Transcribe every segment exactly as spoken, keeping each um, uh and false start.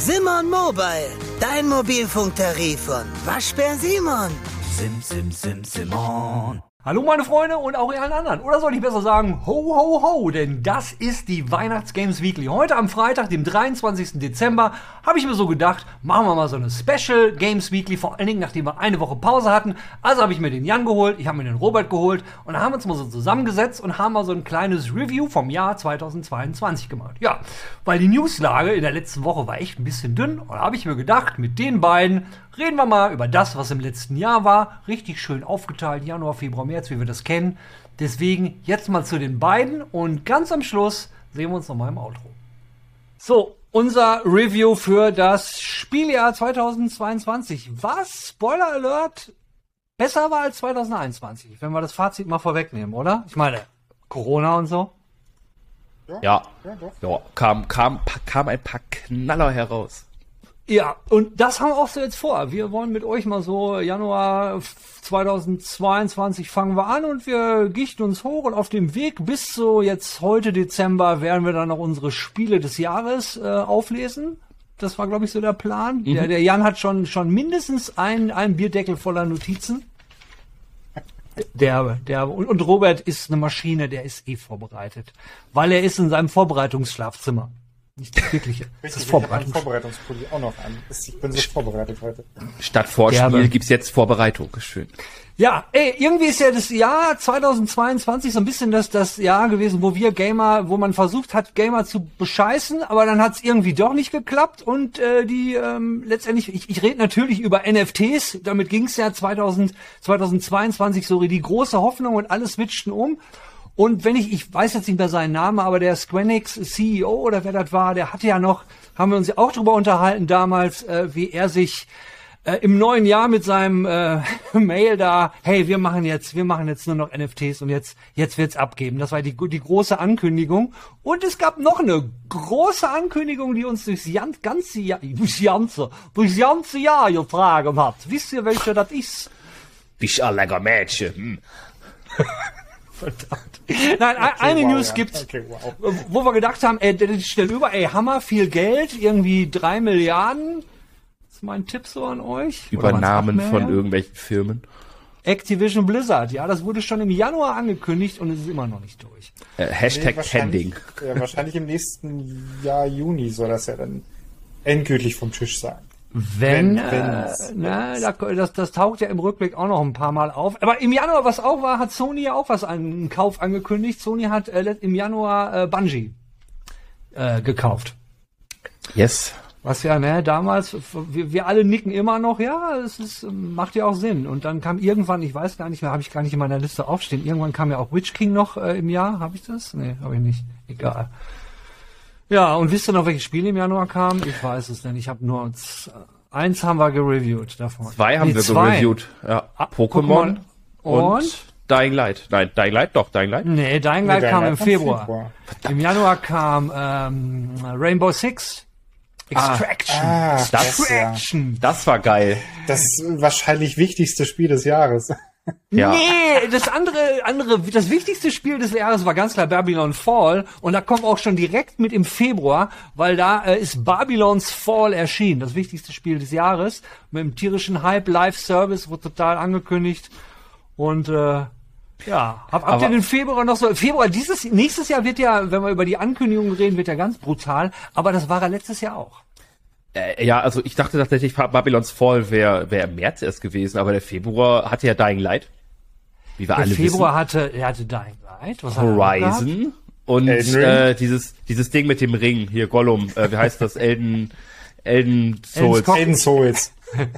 Simon Mobile, dein Mobilfunktarif von Waschbär Simon. Sim, sim, sim, Simon. Hallo meine Freunde und auch ihr allen anderen. Oder soll ich besser sagen, ho, ho, ho, denn das ist die Weihnachtsgames Weekly. Heute am Freitag, dem dreiundzwanzigsten Dezember, habe ich mir so gedacht, machen wir mal so eine Special Games Weekly, vor allen Dingen, nachdem wir eine Woche Pause hatten. Also habe ich mir den Jan geholt, ich habe mir den Robert geholt und dann haben wir uns mal so zusammengesetzt und haben mal so ein kleines Review vom Jahr zweitausendzweiundzwanzig gemacht. Ja, weil die Newslage in der letzten Woche war echt ein bisschen dünn und da habe ich mir gedacht, mit den beiden reden wir mal über das, was im letzten Jahr war. Richtig schön aufgeteilt, Januar, Februar, März, wie wir das kennen. Deswegen jetzt mal zu den beiden und ganz am Schluss sehen wir uns nochmal im Outro. So, unser Review für das Spieljahr zweitausendzweiundzwanzig. Was, Spoiler Alert, besser war als zweitausendeinundzwanzig, wenn wir das Fazit mal vorwegnehmen, oder? Ich meine, Corona und so. Ja, ja, ja kam, kam, kam ein paar Knaller heraus. Ja, und das haben wir auch so jetzt vor. Wir wollen mit euch mal so Januar zweitausendzweiundzwanzig fangen wir an und wir gichten uns hoch und auf dem Weg bis so jetzt heute Dezember werden wir dann noch unsere Spiele des Jahres äh, auflesen. Das war, glaube ich, so der Plan. Mhm. Der, der Jan hat schon schon mindestens einen, einen Bierdeckel voller Notizen. Der, der, und Robert ist eine Maschine, der ist eh vorbereitet. Weil er ist in seinem Vorbereitungsschlafzimmer. Nicht das wirkliche. Das ist Vorbereitung. Vorbereitungspulli auch noch an. Ich bin so vorbereitet heute. Statt Vorspiel gibt's jetzt Vorbereitung. Schön. Ja, ey, irgendwie ist ja das Jahr zweitausendzweiundzwanzig so ein bisschen das, das Jahr gewesen, wo wir Gamer, wo man versucht hat, Gamer zu bescheißen, aber dann hat's irgendwie doch nicht geklappt und äh, die ähm, letztendlich, ich, ich rede natürlich über N F Ts, damit ging's ja zweitausend, zweitausendzweiundzwanzig so die große Hoffnung und alle switchten um. Und wenn ich, ich weiß jetzt nicht mehr seinen Namen, aber der Squenix C E O oder wer das war, der hatte ja noch, haben wir uns ja auch drüber unterhalten damals, äh, wie er sich äh, im neuen Jahr mit seinem äh, Mail da, hey, wir machen jetzt, wir machen jetzt nur noch N F Ts und jetzt, jetzt wird's abgeben. Das war die, die große Ankündigung. Und es gab noch eine große Ankündigung, die uns durchs ganze Jahr, durchs ganze, durchs ganze Jahr getragen hat. Wisst ihr, welche das ist? Bist ein lecker Mädchen. Hm. Verdammt. Nein, okay, eine wow, News ja. gibt's, okay, wow. wo wir gedacht haben, ey, das stellt über, ey, Hammer, viel Geld, irgendwie drei Milliarden. Das ist mein Tipp so an euch. Übernahmen von irgendwelchen Firmen. Activision Blizzard, ja, das wurde schon im Januar angekündigt und es ist immer noch nicht durch. Äh, Hashtag nee, Pending. Ja, wahrscheinlich im nächsten Jahr Juni soll das ja dann endgültig vom Tisch sein. Wenn, wenn äh, na, das, das taucht ja im Rückblick auch noch ein paar Mal auf. Aber im Januar, was auch war, hat Sony ja auch was an einen Kauf angekündigt. Sony hat äh, im Januar äh, Bungie äh, gekauft. Yes. Was ja, ne, damals, wir, wir alle nicken immer noch, ja, es ist, macht ja auch Sinn. Und dann kam irgendwann, ich weiß gar nicht mehr, habe ich gar nicht in meiner Liste aufstehen, irgendwann kam ja auch Witch King noch äh, im Jahr. Habe ich das? Nee, habe ich nicht. Egal. Ja, und wisst ihr noch, welche Spiele im Januar kamen? Ich weiß es nicht. Ich habe nur uns, eins haben wir gereviewt davon. Zwei haben nee, wir zwei. gereviewt. Ja, ah, Pokémon und, und Dying Light. Nein, Dying Light doch, Dying Light. Nee, Dying Light nee, kam Dying im Februar. Februar. Im Januar kam ähm, Rainbow Six Extraction. Ah, ah, das, Extraction. Das war geil. Das wahrscheinlich wichtigste Spiel des Jahres. Ja. Nee, das andere, andere, das wichtigste Spiel des Jahres war ganz klar Babylon Fall und da kommt auch schon direkt mit im Februar, weil da äh, ist Babylon's Fall erschienen, das wichtigste Spiel des Jahres, mit einem tierischen Hype, Live-Service, wurde total angekündigt und äh, ja, hab, habt ihr den Februar noch so, Februar dieses, nächstes Jahr wird ja, wenn wir über die Ankündigungen reden, wird ja ganz brutal, aber das war er letztes Jahr auch. Äh, ja, also ich dachte tatsächlich, Babylon's Fall wäre wär im März erst gewesen, aber der Februar hatte ja Dying Light. Wie wir der alle Februar wissen. hatte, er hatte Dying Light. Was Horizon und äh, dieses dieses Ding mit dem Ring hier Gollum. Äh, wie heißt das? Elden Elden Souls. Elden Souls.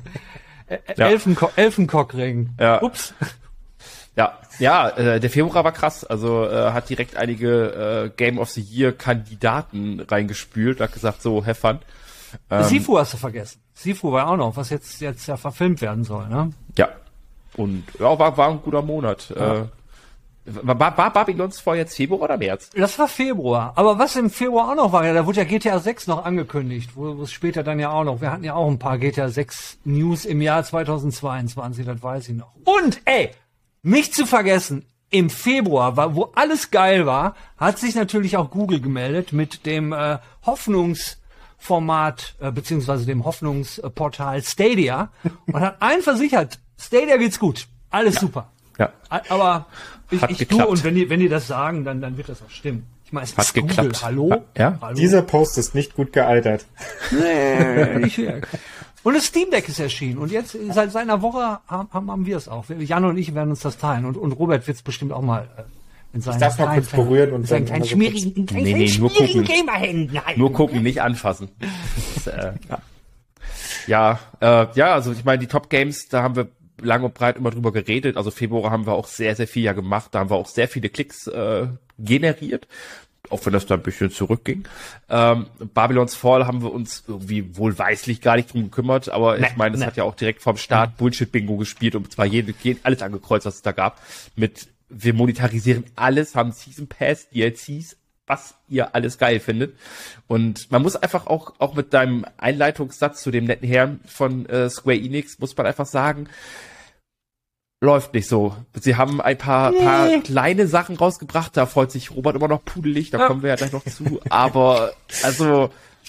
ja. Elfenko- Elfenkockring. Ja. Ups. Ja, ja, äh, der Februar war krass. Also äh, hat direkt einige äh, Game of the Year Kandidaten reingespült. Hat gesagt so, have fun. Ähm, Sifu hast du vergessen. Sifu war auch noch, was jetzt jetzt ja verfilmt werden soll, ne? Ja. Und ja, war war ein guter Monat. Ja. Äh, war, war Babylon's Fall jetzt Februar oder März? Das war Februar. Aber was im Februar auch noch war, ja, da wurde ja G T A sechs noch angekündigt, wo es später dann ja auch noch. Wir hatten ja auch ein paar G T A sechs News im Jahr zweitausendzweiundzwanzig, das weiß ich noch. Und ey, nicht zu vergessen, im Februar, war, wo alles geil war, hat sich natürlich auch Google gemeldet mit dem äh, Hoffnungs Format äh, beziehungsweise dem Hoffnungsportal Stadia und hat allen versichert, Stadia geht's gut, alles ja. super. Ja. Aber ich, hat ich geklappt. tue und wenn die, wenn die das sagen, dann, dann wird das auch stimmen. Ich meine, es hat ist geklappt. Google. Hallo? Hat, ja? Hallo? Dieser Post ist nicht gut gealtert. Nee, nicht wirklich. Und das Steam Deck ist erschienen und jetzt seit, seit einer Woche haben, haben wir es auch. Jan und ich werden uns das teilen und, und Robert wird es bestimmt auch mal äh, mit seinen Ich darf mal kurz berühren und mit seinen dann kleinen so schmierigen, kurz- Nee, nee, nur gucken. Gamerhänden halten. Nur gucken, nicht anfassen. Das, äh, ja, äh, ja, also ich meine, die Top Games, da haben wir lang und breit immer drüber geredet. Also Februar haben wir auch sehr, sehr viel ja gemacht. Da haben wir auch sehr viele Klicks äh, generiert, auch wenn das da ein bisschen zurückging. Ähm, Babylon's Fall haben wir uns irgendwie wohlweislich gar nicht drum gekümmert, aber Nee, ich meine, es nee. hat ja auch direkt vom Start Bullshit-Bingo gespielt und zwar jede, jede, alles angekreuzt, was es da gab. Mit wir monetarisieren alles, haben Season Pass, D L Cs, was ihr alles geil findet. Und man muss einfach auch, auch mit deinem Einleitungssatz zu dem netten Herrn von äh, Square Enix, muss man einfach sagen, läuft nicht so. Sie haben ein paar, Nee. paar kleine Sachen rausgebracht, da freut sich Robert immer noch pudelig, da Ja. kommen wir ja gleich noch zu. Aber, also,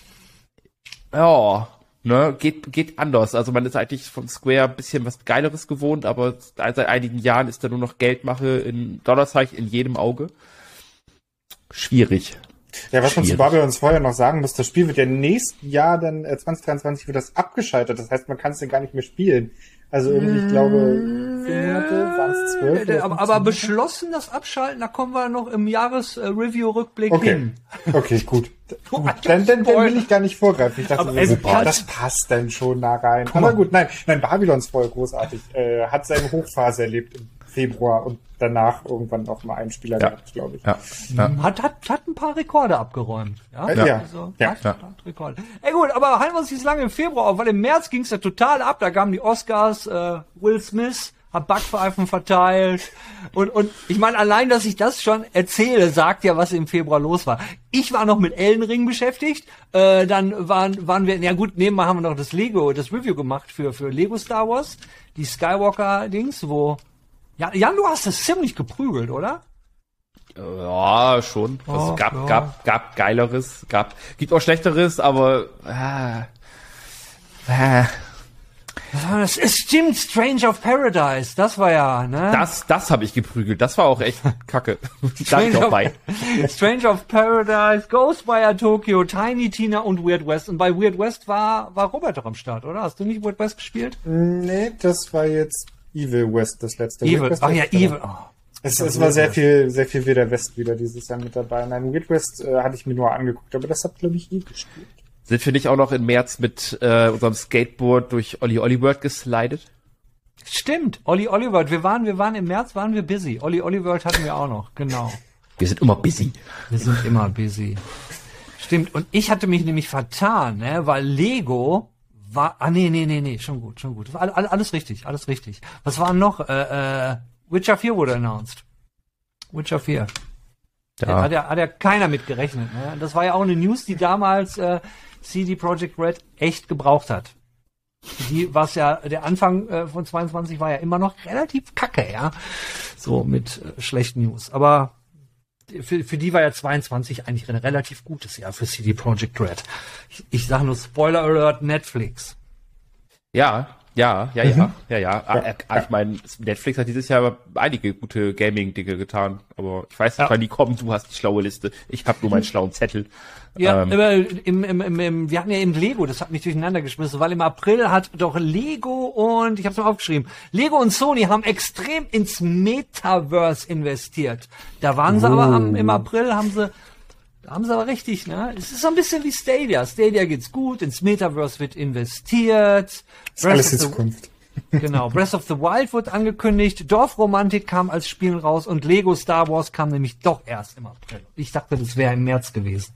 ja, ne, geht, geht anders. Also man ist eigentlich von Square ein bisschen was Geileres gewohnt, aber seit einigen Jahren ist da nur noch Geldmache in Dollarzeichen in jedem Auge. Schwierig. Ja, was man zu Schwierig. Babylon's vorher noch sagen muss, das Spiel wird ja nächsten Jahr dann, äh, zwanzig dreiundzwanzig wird das abgeschaltet. Das heißt, man kann es ja gar nicht mehr spielen. Also irgendwie, ich glaube, vier Monate, waren es zwölf? Äh, Aber, aber beschlossen das Abschalten, da kommen wir noch im Jahres-Review-Rückblick Okay. hin. Okay, gut. Du, Gut, dann, dann, dann will ich gar nicht vorgreifen. Ich dachte, Aber so, es super, passt. das passt dann schon da rein. Aber gut, nein, nein, Babylon's voll großartig. Äh, hat seine Hochphase erlebt im Februar und danach irgendwann noch mal einen Spieler Ja. gehabt, glaube ich. Ja, ja. Hat, hat, hat ein paar Rekorde abgeräumt. Ja, Äh, ja. Also, Ja. hat, Ja. hat Rekorde. Ey gut, aber halten wir uns nicht so lange im Februar auf, weil im März ging es ja total ab. Da kamen die Oscars, äh, Will Smith hat Backpfeifen verteilt. Und, und ich meine, allein, dass ich das schon erzähle, sagt ja, was im Februar los war. Ich war noch mit Elden Ring beschäftigt. Äh, dann waren, waren wir, ja gut, nebenbei haben wir noch das Lego, das Review gemacht für, für Lego Star Wars. Die Skywalker-Dings, wo, ja, Jan, du hast es ziemlich geprügelt, oder? Ja, schon. Oh, Also es gab, ja. gab, gab geileres, gab, gibt auch schlechteres, aber, ah, ah, Was war das? Es stimmt, Strange of Paradise, das war ja, ne? das, das habe ich geprügelt. Das war auch echt kacke. Da ich auch bei. Strange of Paradise, Ghostwire Tokyo, Tiny Tina und Weird West. Und bei Weird West war, war Robert doch am Start, oder? Hast du nicht Weird West gespielt? Nee, das war jetzt Evil West, das letzte. Evil, Weird West ach ja, war das Evil. genau. Oh. Es, es war sehr viel, sehr viel Wilder West wieder dieses Jahr mit dabei. Nein, Weird West äh, hatte ich mir nur angeguckt, aber das hat, glaube ich, nie gespielt. Sind wir nicht auch noch im März mit äh, unserem Skateboard durch Olli Olli World geslidet? Stimmt, Olli Olli World. Wir waren, wir waren im März, waren wir busy. Olli Olli World hatten wir auch noch, genau. Wir sind immer busy. Wir sind immer busy. Stimmt, und ich hatte mich nämlich vertan, ne, weil Lego war, ah nee, nee, nee, nee, schon gut, schon gut. All, all, alles richtig, alles richtig. Was war noch? Äh, äh, Witcher vier wurde announced. Witcher vier. Ja. Hat ja, hat ja keiner mit gerechnet. Ne? Das war ja auch eine News, die damals äh, C D Projekt Red echt gebraucht hat. Die, was ja, der Anfang äh, von zweiundzwanzig war ja immer noch relativ kacke, ja. So mit äh, schlechten News. Aber für, für die war ja zweiundzwanzig eigentlich ein relativ gutes Jahr für C D Projekt Red. Ich, ich sage nur Spoiler Alert, Netflix. Ja, ja, ja, ja, ja, ja. Ah, Ja, ah, ich meine, Netflix hat dieses Jahr einige gute Gaming-Dinge getan, aber ich weiß nicht, Ja. wann die kommen. Du hast die schlaue Liste. Ich habe nur meinen schlauen Zettel. Ja, Ähm, aber im, im, im, im, wir hatten ja eben Lego, das hat mich durcheinander geschmissen, weil im April hat doch Lego und, ich habe es mal aufgeschrieben, Lego und Sony haben extrem ins Metaverse investiert. Da waren sie aber am, im April, haben sie, da haben sie aber richtig, ne? Es ist so ein bisschen wie Stadia. Stadia geht's gut, ins Metaverse wird investiert. Das ist Breath alles of in the- Zukunft. Genau, Breath of the Wild wird angekündigt, Dorfromantik kam als Spiel raus und Lego Star Wars kam nämlich doch erst im April. Ich dachte, das wäre im März gewesen.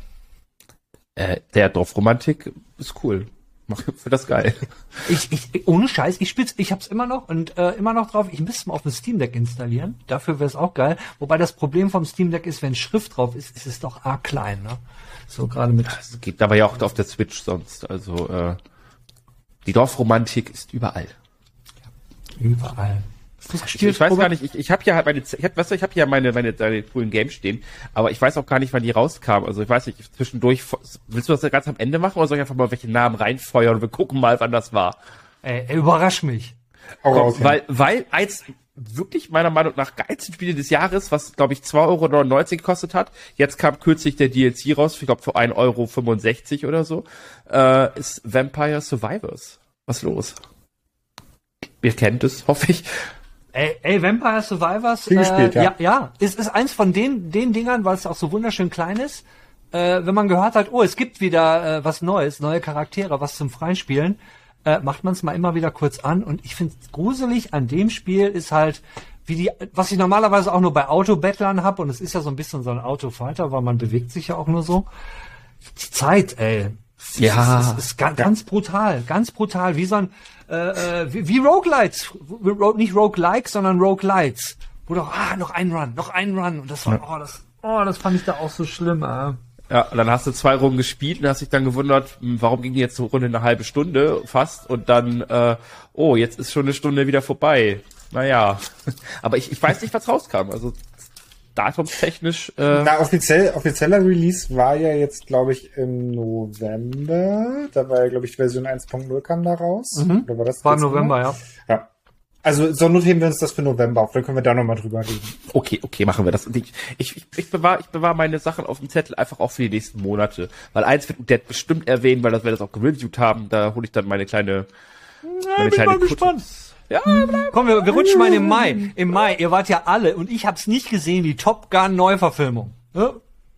äh, der Dorfromantik ist cool. Mach für das geil. Ich, ich, ohne Scheiß, ich spiel's, ich hab's immer noch und äh, immer noch drauf. Ich müsste mal auf dem Steam Deck installieren. Dafür wäre es auch geil. Wobei das Problem vom Steam Deck ist, wenn Schrift drauf ist, ist es doch arg klein, ne? So gerade mit. Das geht aber ja auch auf der Switch sonst. Also äh, die Dorfromantik ist überall. Überall. Ich, ich weiß gar nicht, ich, ich habe ja halt meine, ich hab, weißt du, ich habe ja meine, meine, meine coolen Games stehen, aber ich weiß auch gar nicht, wann die rauskamen. Also ich weiß nicht, zwischendurch, willst du das ganz am Ende machen oder soll ich einfach mal welche Namen reinfeuern und wir gucken mal, wann das war? Ey, überrasch mich. Auch Komm, raus, ja. weil, weil eins wirklich meiner Meinung nach geilsten Spiele des Jahres, was glaube ich zwei Euro neunundneunzig gekostet hat, jetzt kam kürzlich der D L C raus, ich glaube für ein Euro fünfundsechzig oder so, äh, ist Vampire Survivors. Was los? Ihr kennt es, hoffe ich. Ey, ey, Vampire Survivors, Viel gespielt, äh, ja. ja, ja, ist, ist eins von den, den Dingern, weil es auch so wunderschön klein ist, äh, wenn man gehört hat, oh, es gibt wieder äh, was Neues, neue Charaktere, was zum Freispielen, äh, macht man es mal immer wieder kurz an und ich finde gruselig an dem Spiel ist halt, wie die, was ich normalerweise auch nur bei Autobattlern habe und es ist ja so ein bisschen so ein Autofighter, weil man bewegt sich ja auch nur so. Die Zeit, ey. Ja. Es ist, ist ganz, ganz brutal, ganz brutal, wie so ein, äh, wie, wie Roguelites, nicht Roguelike, sondern Roguelites. Wo doch, ah, noch ein Run, noch ein Run. Und das war, oh, das, oh, das fand ich da auch so schlimm, äh. Ja, und dann hast du zwei Runden gespielt und hast dich dann gewundert, warum ging die jetzt so Runde eine halbe Stunde fast und dann, äh, oh, jetzt ist schon eine Stunde wieder vorbei. Naja, aber ich, ich weiß nicht, was rauskam. Also datumstechnisch. Äh Na, offiziell, offizieller Release war ja jetzt, glaube ich, im November. Da war ja, glaube ich, die Version eins Punkt null kam da raus. Mhm. Oder war das War im Dezember? November, ja. Ja. Also, so notieren wir uns das für November auf, dann können wir da nochmal drüber reden. Okay, okay, machen wir das. Und ich, ich, ich, ich bewahre ich bewahr meine Sachen auf dem Zettel einfach auch für die nächsten Monate. Weil eins wird der bestimmt erwähnen, weil das wir das auch gereviewt haben. Da hole ich dann meine kleine, meine bin kleine mal gespannt. Ja, Komm, wir, wir rutschen mal in den Mai. Im Mai, ihr wart ja alle und ich hab's nicht gesehen, die Top Gun Neuverfilmung. Ja?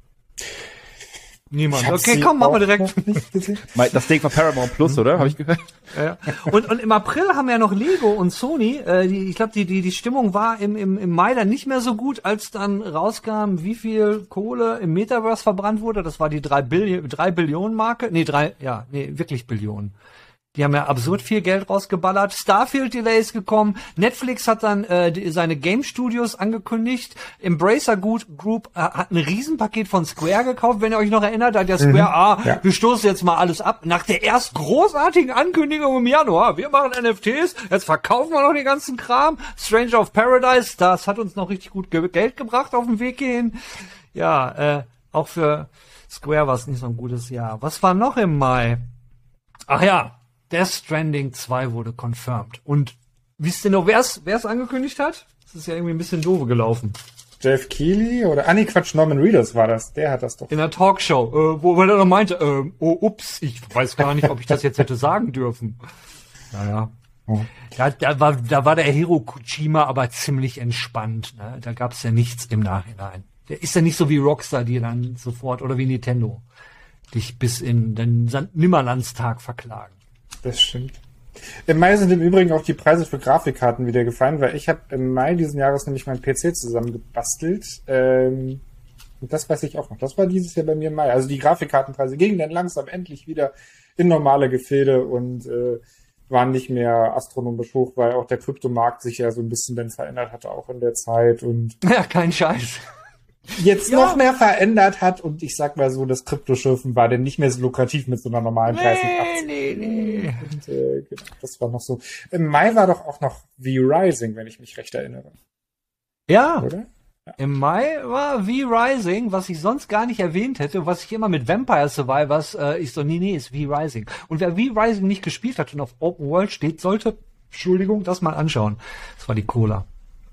Niemand. Ich hab Okay, sie komm, machen wir auch direkt. noch nicht gesehen. das Ding von Paramount Plus, oder? Habe ich gehört? Ja. Und, und im April haben ja noch Lego und Sony, äh, die, ich glaube, die, die, die Stimmung war im, im, im Mai dann nicht mehr so gut, als dann rauskam, wie viel Kohle im Metaverse verbrannt wurde. Das war die drei Billion, drei Billionen Marke. Nee, drei, ja, nee, wirklich Billionen. Die haben ja absurd viel Geld rausgeballert. Starfield Delay ist gekommen. Netflix hat dann äh, die, seine Game Studios angekündigt. Embracer Group äh, hat ein Riesenpaket von Square gekauft. Wenn ihr euch noch erinnert, da hat ja Square, mhm, ah, ja. wir stoßen jetzt mal alles ab. Nach der erst großartigen Ankündigung im Januar, wir machen N F Ts, jetzt verkaufen wir noch den ganzen Kram. Stranger of Paradise, das hat uns noch richtig gut ge- Geld gebracht auf dem Weg hin. Ja, äh, auch für Square war es nicht so ein gutes Jahr. Was war noch im Mai? Ach ja, Death Stranding zwei wurde confirmed. Und wisst ihr noch, wer es angekündigt hat? Das ist ja irgendwie ein bisschen doof gelaufen. Jeff Keighley oder, ah nee, Quatsch, Norman Reedus war das. Der hat das doch. In der Talkshow, äh, wo, wo er noch meinte, äh, oh, ups, ich weiß gar nicht, ob ich das jetzt hätte sagen dürfen. Naja. Oh. Da, da, war, da war der Hiro Kojima aber ziemlich entspannt. Ne? Da gab es ja nichts im Nachhinein. Der ist ja nicht so wie Rockstar, die dann sofort, oder wie Nintendo, dich bis in den Nimmerlandstag verklagen. Das stimmt. Im Mai sind im Übrigen auch die Preise für Grafikkarten wieder gefallen, weil ich habe im Mai diesen Jahres nämlich meinen P C zusammengebastelt. Ähm, und das weiß ich auch noch. Das war dieses Jahr bei mir im Mai. Also die Grafikkartenpreise gingen dann langsam endlich wieder in normale Gefilde und äh, waren nicht mehr astronomisch hoch, weil auch der Kryptomarkt sich ja so ein bisschen dann verändert hatte, auch in der Zeit. Und ja, kein Scheiß. Jetzt ja. noch mehr verändert hat und ich sag mal so, das Kryptoschürfen war denn nicht mehr so lukrativ mit so einer normalen dreißig achtzig. Nee, nee, nee. Und, äh, genau, das war noch so. Im Mai war doch auch noch V-Rising, wenn ich mich recht erinnere. Ja. Oder? Ja. Im Mai war V-Rising, was ich sonst gar nicht erwähnt hätte, was ich immer mit Vampire Survivors, äh, ich so, nee, nee, ist V-Rising. Und wer V-Rising nicht gespielt hat und auf Open World steht, sollte, Entschuldigung, das mal anschauen. Das war die Cola.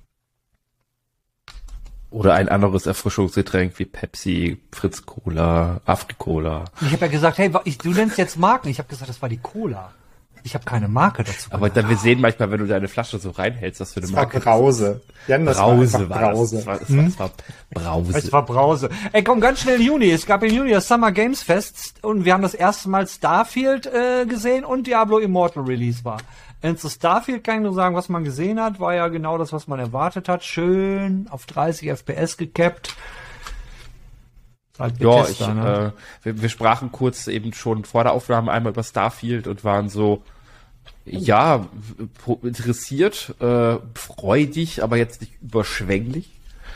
Oder ein anderes Erfrischungsgetränk wie Pepsi, Fritz Cola, Afri Cola. Ich habe ja gesagt, hey, ich, du nennst jetzt Marken. Ich habe gesagt, das war die Cola. Ich habe keine Marke dazu. Aber dann, wir sehen manchmal, wenn du deine Flasche so reinhältst, dass du eine das Marke... War Brause. Jan, das Brause war, war Brause. das. Das war, das hm? war, das war Brause. Es war Brause. Ey, komm, ganz schnell Juni. Es gab im Juni das Summer Games Fest und wir haben das erste Mal Starfield äh, gesehen und Diablo Immortal Release war. Und zu Starfield kann ich nur sagen, was man gesehen hat, war ja genau das, was man erwartet hat. Schön auf dreißig F P S gekappt. Halt ja, Bethesda, ich, ne? äh, wir, wir sprachen kurz eben schon vor der Aufnahme einmal über Starfield und waren so, ja, interessiert, äh, freudig, aber jetzt nicht überschwänglich.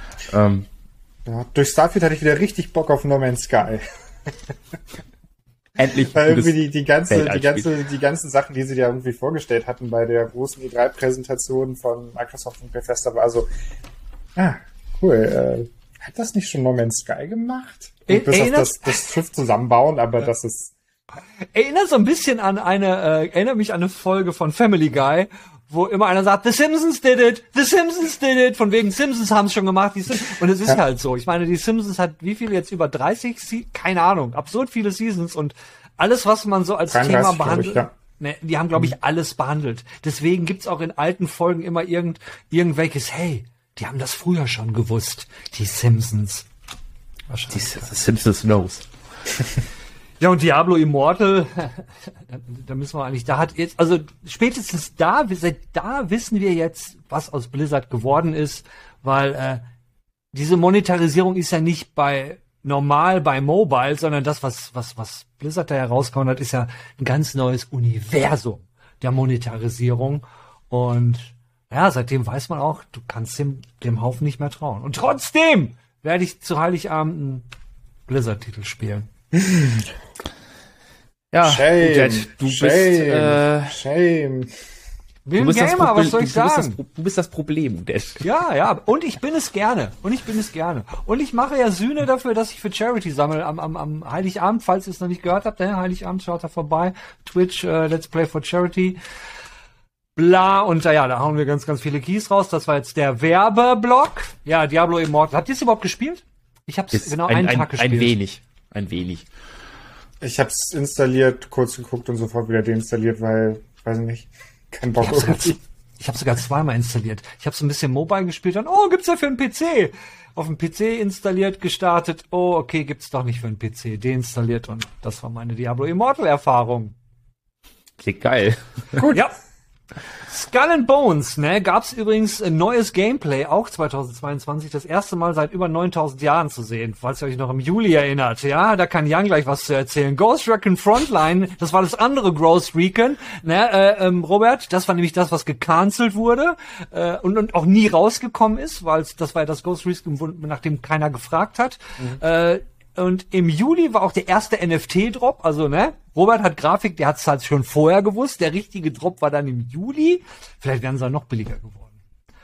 Ähm, ja, durch Starfield hatte ich wieder richtig Bock auf No Man's Sky. Endlich. Weil irgendwie die, die ganze, die Weltallspiel. ganze, die ganzen Sachen, die sie da irgendwie vorgestellt hatten bei der großen E drei Präsentation von Microsoft und Bethesda war so, ah, cool, äh, hat das nicht schon No Man's Sky gemacht? Und bis auf das, das Schiff zusammenbauen, aber ja. das ist... Erinnert so ein bisschen an eine, äh, erinnert mich an eine Folge von Family Guy, wo immer einer sagt, The Simpsons did it, The Simpsons did it, von wegen Simpsons haben es schon gemacht, die Sim- und es ist ja. halt so. Ich meine, die Simpsons hat wie viele jetzt über dreißig, Se- keine Ahnung, absurd viele Seasons und alles, was man so als Thema behandelt, ich, ja. ne, die haben, glaube ich, alles behandelt. Deswegen gibt's auch in alten Folgen immer irgend, irgendwelches, hey, die haben das früher schon gewusst, die Simpsons. Die Simpsons knows. Ja, und Diablo Immortal, da, da müssen wir eigentlich, da hat jetzt, also spätestens da, seit da wissen wir jetzt, was aus Blizzard geworden ist, weil äh, diese Monetarisierung ist ja nicht bei normal bei Mobile, sondern das, was was was Blizzard da herausgehauen hat, ist ja ein ganz neues Universum der Monetarisierung. Und ja, seitdem weiß man auch, du kannst dem, dem Haufen nicht mehr trauen. Und trotzdem werde ich zu Heiligabend einen Blizzard-Titel spielen. Ja, shame, Jet, du shame, bist, äh, shame. Will du bist Gamer, das Pro- was soll ich du, du sagen? Bist das, du bist das Problem, Jet. Ja, ja, und ich bin es gerne. Und ich bin es gerne. Und ich mache ja Sühne dafür, dass ich für Charity sammle am, am, am Heiligabend, falls ihr es noch nicht gehört habt, der Heiligabend, schaut da vorbei. Twitch, uh, Let's Play for Charity. Bla, und ja, da hauen wir ganz, ganz viele Keys raus. Das war jetzt der Werbeblock. Ja, Diablo Immortal. Habt ihr es überhaupt gespielt? Ich hab's Ist genau ein, einen ein, Tag gespielt. Ein wenig. Ein wenig. Ich hab's installiert, kurz geguckt und sofort wieder deinstalliert, weil, weiß ich nicht, kein Bock Ich hab's, sogar, irgendwie. ich hab's sogar zweimal installiert. Ich habe so ein bisschen Mobile gespielt und oh, gibt's ja für einen P C. Auf dem P C installiert, gestartet. Oh, okay, gibt's doch nicht für einen P C. Deinstalliert und das war meine Diablo Immortal Erfahrung. Klingt geil. Gut. Ja. Skull and Bones, ne, gab's übrigens ein neues Gameplay, auch zweitausendzweiundzwanzig, das erste Mal seit über neuntausend Jahren zu sehen, falls ihr euch noch im Juli erinnert. Ja, da kann Jan gleich was zu erzählen. Ghost Recon Frontline, das war das andere Ghost Recon, ne, äh, ähm, Robert, das war nämlich das, was gecancelt wurde äh, und, und auch nie rausgekommen ist, weil das war ja das Ghost Recon, nach dem keiner gefragt hat. Mhm. Äh, Und im Juli war auch der erste N F T-Drop, also ne, Robert hat Grafik, der hat es halt schon vorher gewusst, der richtige Drop war dann im Juli, vielleicht wären sie dann noch billiger geworden.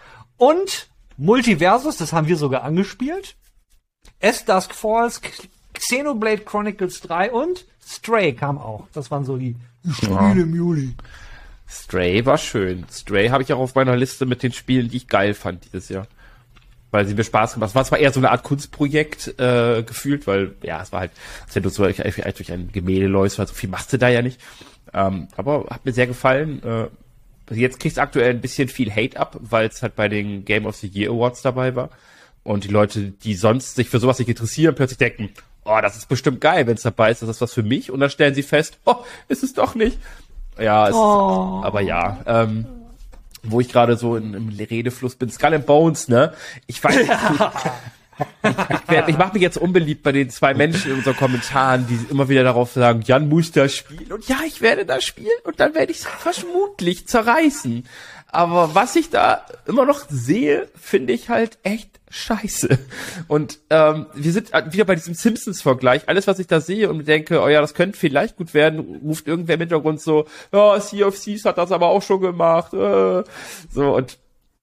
Und Multiversus, das haben wir sogar angespielt, As Dusk Falls, Xenoblade Chronicles drei und Stray kam auch, das waren so die Spiele ja. im Juli. Stray war schön, Stray habe ich auch auf meiner Liste mit den Spielen, die ich geil fand dieses Jahr. Weil sie mir Spaß gemacht. Es war zwar eher so eine Art Kunstprojekt äh, gefühlt, weil ja, es war halt, als wenn du so durch ein Gemälde läufst, weil so viel machst du da ja nicht. Ähm, aber hat mir sehr gefallen. Äh, jetzt kriegst du aktuell ein bisschen viel Hate ab, weil es halt bei den Game of the Year Awards dabei war. Und die Leute, die sonst sich für sowas nicht interessieren, plötzlich denken, oh, das ist bestimmt geil, wenn es dabei ist, das ist was für mich. Und dann stellen sie fest, oh, ist es doch nicht. Ja, es, oh. aber ja, ähm, wo ich gerade so in, im Redefluss bin, Skull and Bones, ne? Ich weiß, ja. ich, ich, werd, ich mache mich jetzt unbeliebt bei den zwei Menschen in unseren Kommentaren, die immer wieder darauf sagen, Jan muss das spielen. Und ja, ich werde das spielen und dann werde ich es vermutlich zerreißen. Aber was ich da immer noch sehe, finde ich halt echt scheiße. Und ähm, wir sind wieder bei diesem Simpsons-Vergleich. Alles, was ich da sehe und denke, oh ja, das könnte vielleicht gut werden, ruft irgendwer im Hintergrund so, ja, Sea of Thieves hat das aber auch schon gemacht. Äh. So, und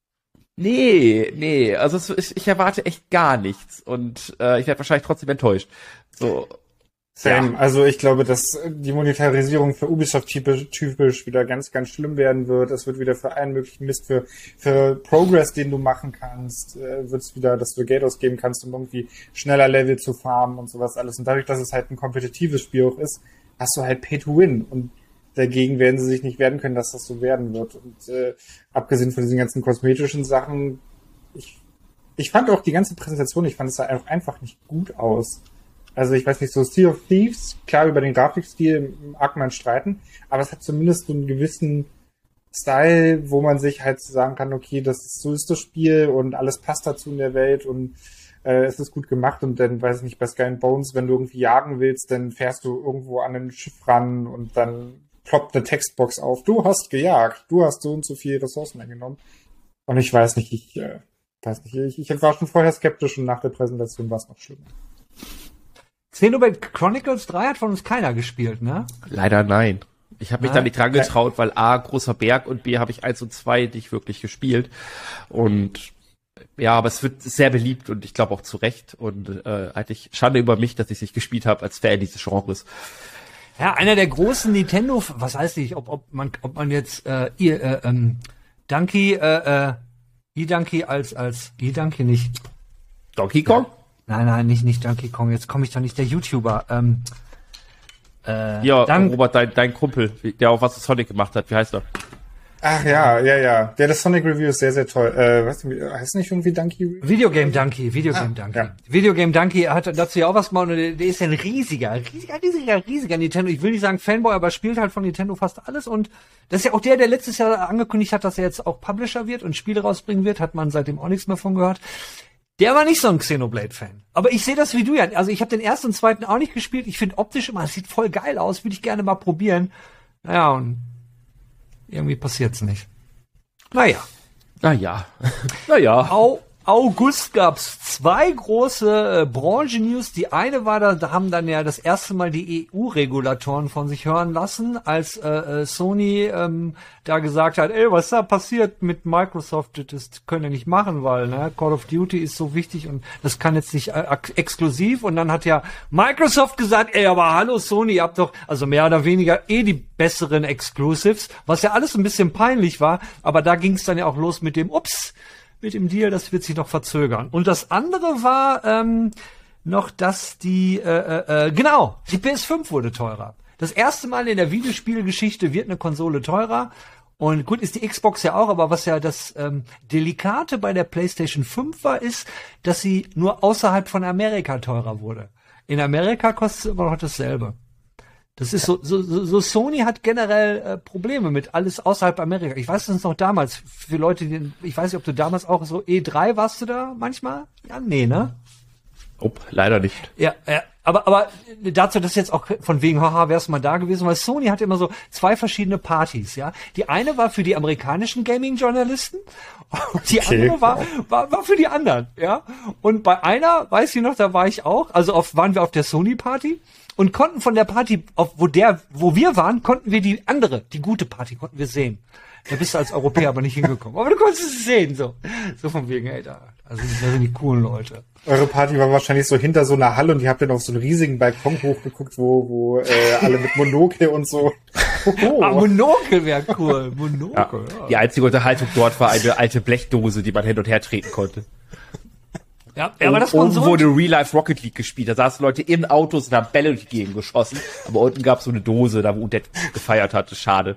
nee, nee, also es, ich, ich erwarte echt gar nichts. Und äh, ich werde wahrscheinlich trotzdem enttäuscht. So. Same. Ja. Also ich glaube, dass die Monetarisierung für Ubisoft typisch, typisch wieder ganz, ganz schlimm werden wird. Es wird wieder für allen möglichen Mist, für, für Progress, den du machen kannst, äh, wird es wieder, dass du Geld ausgeben kannst, um irgendwie schneller Level zu farmen und sowas alles. Und dadurch, dass es halt ein kompetitives Spiel auch ist, hast du halt Pay to Win. Und dagegen werden sie sich nicht werden können, dass das so werden wird. Und äh, abgesehen von diesen ganzen kosmetischen Sachen, ich, ich fand auch die ganze Präsentation, ich fand es sah einfach nicht gut aus. Also ich weiß nicht, so Sea of Thieves, klar über den Grafikstil mag man streiten, aber es hat zumindest so einen gewissen Style, wo man sich halt sagen kann, okay, das ist, so ist das Spiel und alles passt dazu in der Welt und äh, es ist gut gemacht und dann, weiß ich nicht, bei Skull and Bones, wenn du irgendwie jagen willst, dann fährst du irgendwo an ein Schiff ran und dann ploppt eine Textbox auf, du hast gejagt, du hast so und so viele Ressourcen eingenommen. Und ich weiß nicht, ich äh, weiß nicht, ich, ich war schon vorher skeptisch und nach der Präsentation war es noch schlimmer. Xenoblade Chronicles drei hat von uns keiner gespielt, ne? Leider nein. Ich habe mich Nein. da nicht dran getraut, weil A, großer Berg und B, habe ich eins und zwei nicht wirklich gespielt. Und ja, aber es wird sehr beliebt und ich glaube auch zu Recht. Und äh, eigentlich Schande über mich, dass ich es nicht gespielt habe als Fan dieses Genres. Ja, einer der großen Nintendo, was heißt ich, ob, ob man, ob man jetzt äh, ihr, äh, ähm, Donkey, äh, äh, E-Donkey als, als E-Donkey nicht. Donkey Kong? Nein, nein, nicht, nicht Donkey Kong, jetzt komme ich doch nicht, der YouTuber, ähm, äh, Ja, Dank, Robert, dein, dein Kumpel, der auch was zu Sonic gemacht hat. Wie heißt er? Ach ja, ja, ja. Der das Sonic Review ist sehr, sehr toll. Äh, weißt du, wie- heißt nicht irgendwie Donkey? Videogame Donkey, Videogame Ah, Donkey. ja. Videogame Donkey hat dazu ja auch was gemacht und der, der ist ja ein riesiger, riesiger, riesiger, riesiger Nintendo. Ich will nicht sagen Fanboy, aber spielt halt von Nintendo fast alles und das ist ja auch der, der letztes Jahr angekündigt hat, dass er jetzt auch Publisher wird und Spiele rausbringen wird, hat man seitdem auch nichts mehr von gehört. Der war nicht so ein Xenoblade-Fan. Aber ich sehe das wie du ja. Also ich habe den ersten und zweiten auch nicht gespielt. Ich finde optisch immer, es sieht voll geil aus, würde ich gerne mal probieren. Naja, und irgendwie passiert's nicht. Naja. Naja. naja. Au, August gab's zwei große äh, Branchen-News. Die eine war, da, da haben dann ja das erste Mal die E U-Regulatoren von sich hören lassen, als äh, äh, Sony ähm, da gesagt hat, ey, was da passiert mit Microsoft, das können wir nicht machen, weil ne, Call of Duty ist so wichtig und das kann jetzt nicht äh, exklusiv. Und dann hat ja Microsoft gesagt, ey, aber hallo Sony, ihr habt doch also mehr oder weniger eh die besseren Exclusives, was ja alles ein bisschen peinlich war, aber da ging's dann ja auch los mit dem Ups, mit dem Deal, das wird sich noch verzögern. Und das andere war ähm, noch, dass die, äh, äh, genau, die P S fünf wurde teurer. Das erste Mal in der Videospielgeschichte wird eine Konsole teurer. Und gut, ist die Xbox ja auch, aber was ja das ähm, Delikate bei der PlayStation fünf war, ist, dass sie nur außerhalb von Amerika teurer wurde. In Amerika kostet es immer noch dasselbe. Das ist so, so, so, so Sony hat generell äh, Probleme mit alles außerhalb Amerika. Ich weiß das noch damals, für Leute, die, ich weiß nicht, ob du damals auch so E drei warst du da manchmal? Ja, nee, ne? Oh, leider nicht. Ja, ja, aber, aber dazu, das jetzt auch von wegen, haha, wär's mal da gewesen, weil Sony hatte immer so zwei verschiedene Partys, ja. Die eine war für die amerikanischen Gaming-Journalisten und die Okay. andere war, war, war für die anderen, ja. Und bei einer, weiß ich noch, da war ich auch, also auf, waren wir auf der Sony-Party und konnten von der Party, auf, wo der, wo wir waren, konnten wir die andere, die gute Party, konnten wir sehen. Da bist du als Europäer aber nicht hingekommen. Aber du konntest es sehen, so. So von wegen, ey, da, also, das sind die coolen Leute. Eure Party war wahrscheinlich so hinter so einer Halle und ihr habt dann auf so einen riesigen Balkon hochgeguckt, wo, wo äh, alle mit Monokel und so. Hoho. Ah, Monokel wäre cool. Monokel, ja. Die einzige Unterhaltung dort war eine alte Blechdose, die man hin und her treten konnte. Ja, ja, aber das oben Konsolen- wurde Real Life Rocket League gespielt. Da saßen Leute in Autos und haben Bälle durch die Gegend geschossen. Aber unten gab es so eine Dose, da wo Udet gefeiert hatte. Schade.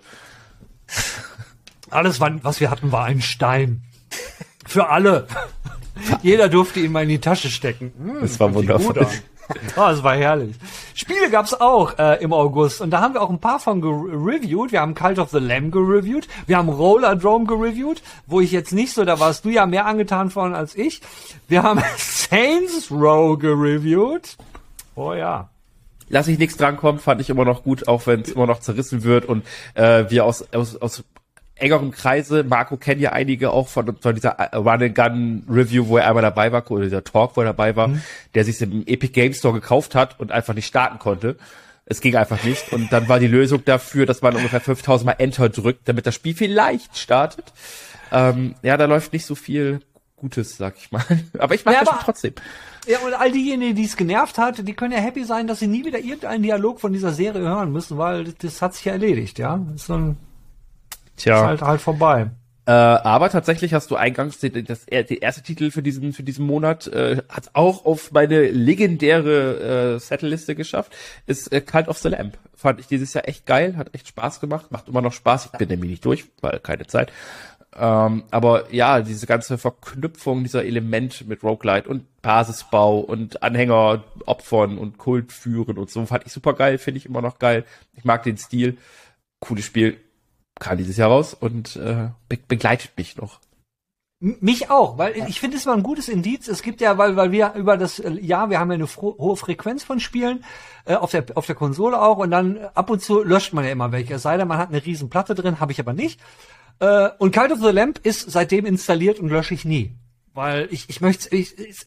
Alles, was wir hatten, war ein Stein. Für alle. Jeder durfte ihn mal in die Tasche stecken. Hm, Das war fühlt sich wundervoll. gut an. Oh, das war herrlich. Spiele gab's auch äh, im August und da haben wir auch ein paar von gereviewt. Wir haben Cult of the Lamb gereviewt. Wir haben Roller Drome gereviewt, wo ich jetzt nicht so, da warst du ja mehr angetan von als ich. Wir haben Saints Row gereviewt. Oh ja. Lass ich nichts drankommen, fand ich immer noch gut, auch wenn es immer noch zerrissen wird und äh, wir aus, aus, aus engerem Kreise, Marco kennt ja einige auch von, von dieser Run-and-Gun-Review, wo er einmal dabei war, oder dieser Talk, wo er dabei war, mhm. der sich im Epic Games Store gekauft hat und einfach nicht starten konnte. Es ging einfach nicht und dann war die Lösung dafür, dass man ungefähr fünftausend Mal Enter drückt, damit das Spiel vielleicht startet. Ähm, ja, da läuft nicht so viel Gutes, sag ich mal. Aber ich mag Ja, das aber- Spiel trotzdem. Ja, und all diejenigen, die es genervt hat, die können ja happy sein, dass sie nie wieder irgendeinen Dialog von dieser Serie hören müssen, weil das, das hat sich ja erledigt, ja. Das ist, so ein, Tja. ist halt, halt vorbei. Äh, aber tatsächlich hast du eingangs den, das, der erste Titel für diesen für diesen Monat äh, hat auch auf meine legendäre äh, Settliste geschafft. Ist äh, Cult of the Lamb. Fand ich dieses Jahr echt geil, hat echt Spaß gemacht, macht immer noch Spaß. Ich bin nämlich nicht durch, weil keine Zeit. Ähm, aber ja, diese ganze Verknüpfung dieser Elemente mit Roguelite und Basisbau und Anhänger opfern und Kult führen und so fand ich super geil, finde ich immer noch geil. Ich mag den Stil. Cooles Spiel. Kam dieses Jahr raus und äh, be begleitet mich noch. M- Mich auch, weil ich finde, es war ein gutes Indiz. Es gibt ja, weil weil wir über das äh, Jahr, wir haben ja eine fro- hohe Frequenz von Spielen äh, auf der auf der Konsole auch und dann äh, ab und zu löscht man ja immer welche. Es sei denn, man hat eine riesen Platte drin, habe ich aber nicht. Äh, und Cult of the Lamb ist seitdem installiert und lösche ich nie, weil ich ich möchte ich, ich,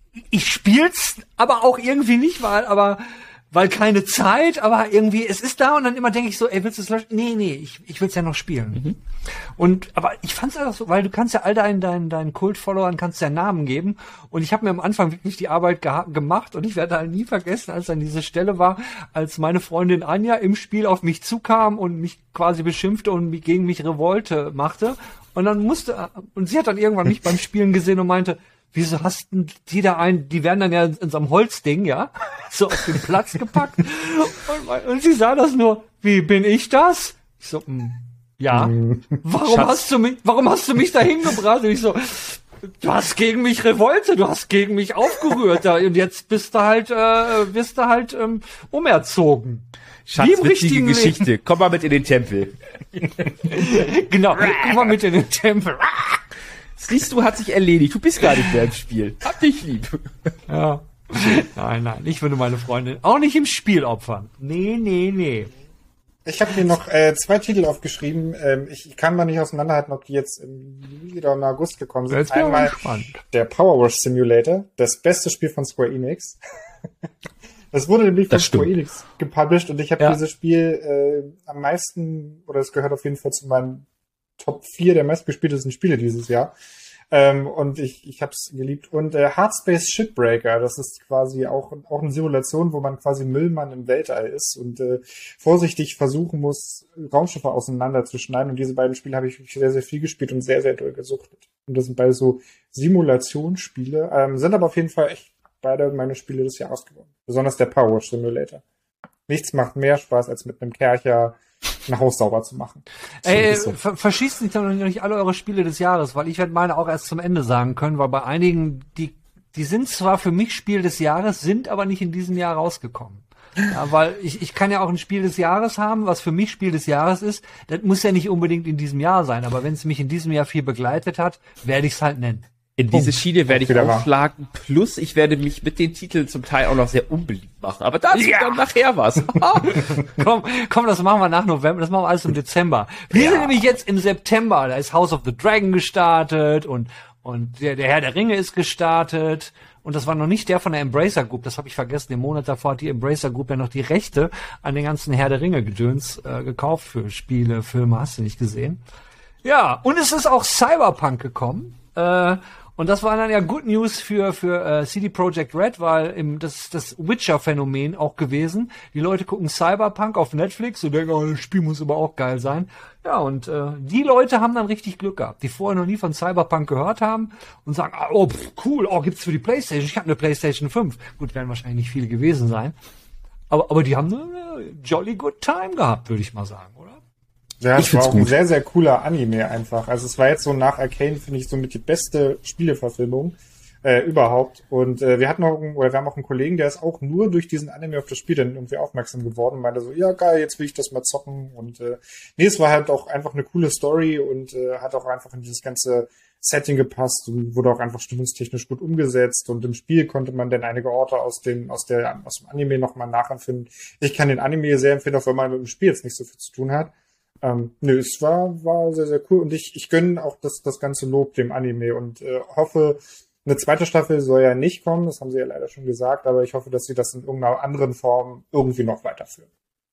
ich spiel's aber auch irgendwie nicht, weil, aber, weil keine Zeit, aber irgendwie, es ist da und dann immer denke ich so, ey, willst du es löschen? Nee, nee, ich, ich will's ja noch spielen. Mhm. Und, aber ich fand's einfach so, weil du kannst ja all deinen, deinen, deinen Kult-Followern kannst ja Namen geben und ich habe mir am Anfang wirklich die Arbeit geha- gemacht und ich werde halt nie vergessen, als dann diese Stelle war, als meine Freundin Anja im Spiel auf mich zukam und mich quasi beschimpfte und mich, gegen mich Revolte machte und dann musste, und sie hat dann irgendwann mich beim Spielen gesehen und meinte, wieso hast denn die da ein, die werden dann ja in so einem Holzding, ja, so auf den Platz gepackt. Und, und sie sah das nur, wie bin ich das? Ich so, mh, ja, warum Schatz. hast du mich, warum hast du mich da hingebracht? Und ich so, du hast gegen mich Revolte, du hast gegen mich aufgerührt, da, und jetzt bist du halt, äh, bist du halt, ähm, umerzogen. Schatz, Wie im witzige richtigen Geschichte. Leben. Komm mal mit in den Tempel. Genau, komm mal mit in den Tempel. Siehst du, hat sich erledigt. Du bist gar nicht mehr im Spiel. Hab dich lieb. Ja. Nein, nein, ich würde meine Freundin auch nicht im Spiel opfern. Nee, nee, nee. Ich habe hier noch äh, zwei Titel aufgeschrieben. Ähm, ich kann mal nicht auseinanderhalten, ob die jetzt im Juli oder im August gekommen sind. Jetzt bin ich Einmal gespannt. der Power Wash Simulator, das beste Spiel von Square Enix. Das wurde nämlich von Das Square stimmt. Enix gepublished und ich habe Ja. dieses Spiel äh, am meisten, oder es gehört auf jeden Fall zu meinen Top vier der meistgespieltesten Spiele dieses Jahr. Ähm, und ich, ich habe es geliebt. Und äh, Hardspace Shipbreaker, das ist quasi auch, auch eine Simulation, wo man quasi Müllmann im Weltall ist und äh, vorsichtig versuchen muss, Raumschiffe auseinanderzuschneiden. Und diese beiden Spiele habe ich wirklich sehr, sehr viel gespielt und sehr, sehr doll gesuchtet. Und das sind beide so Simulationsspiele, ähm, sind aber auf jeden Fall echt beide meine Spiele des Jahres geworden. Besonders der Power Wash Simulator. Nichts macht mehr Spaß, als mit einem Kercher ein Haus sauber zu machen. So Ey, ist so. ver verschießt nicht, noch nicht alle eure Spiele des Jahres, weil ich werde meine auch erst zum Ende sagen können, weil bei einigen, die, die sind zwar für mich Spiel des Jahres, sind aber nicht in diesem Jahr rausgekommen. Ja, weil ich, ich kann ja auch ein Spiel des Jahres haben, was für mich Spiel des Jahres ist. Das muss ja nicht unbedingt in diesem Jahr sein, aber wenn es mich in diesem Jahr viel begleitet hat, werde ich es halt nennen. In diese Schiene werde ich Wieder wahr. aufschlagen. Plus, ich werde mich mit den Titeln zum Teil auch noch sehr unbeliebt machen. Aber dazu Ja. dann nachher was. komm, komm, das machen wir nach November, das machen wir alles im Dezember. Wir sind nämlich jetzt im September, da ist House of the Dragon gestartet und und der, der Herr der Ringe ist gestartet und das war noch nicht der von der Embracer Group, das habe ich vergessen. Den Monat davor hat die Embracer Group ja noch die Rechte an den ganzen Herr der Ringe Gedöns äh, gekauft für Spiele, Filme, hast du nicht gesehen. Ja, und es ist auch Cyberpunk gekommen. Äh, Und das war dann ja Good News für für äh, C D Projekt Red, weil im, das ist das Witcher-Phänomen auch gewesen. Die Leute gucken Cyberpunk auf Netflix und denken, oh, das Spiel muss aber auch geil sein. Ja, und äh, die Leute haben dann richtig Glück gehabt, die vorher noch nie von Cyberpunk gehört haben und sagen, ah, oh, pff, cool, oh, gibt's für die PlayStation. Ich habe eine PlayStation fünf. Gut, werden wahrscheinlich nicht viele gewesen sein. Aber, aber die haben eine jolly good time gehabt, würde ich mal sagen, oder? Ja, Ich es war find's auch ein gut. sehr, sehr cooler Anime einfach. Also es war jetzt so nach Arcane, finde ich, so mit die beste Spieleverfilmung äh, überhaupt. Und äh, wir hatten auch, einen, oder wir haben auch einen Kollegen, der ist auch nur durch diesen Anime auf das Spiel dann irgendwie aufmerksam geworden und meinte so, ja geil, jetzt will ich das mal zocken. Und äh, nee, es war halt auch einfach eine coole Story und äh, hat auch einfach in dieses ganze Setting gepasst und wurde auch einfach stimmungstechnisch gut umgesetzt. Und im Spiel konnte man dann einige Orte aus dem, aus der, aus dem Anime nochmal nachempfinden. Ich kann den Anime sehr empfehlen, auch wenn man mit dem Spiel jetzt nicht so viel zu tun hat. Ähm, nö, es war, war sehr, sehr cool und ich, ich gönne auch das, das ganze Lob dem Anime und äh, hoffe, eine zweite Staffel soll ja nicht kommen, das haben sie ja leider schon gesagt, aber ich hoffe, dass sie das in irgendeiner anderen Form irgendwie noch weiterführen.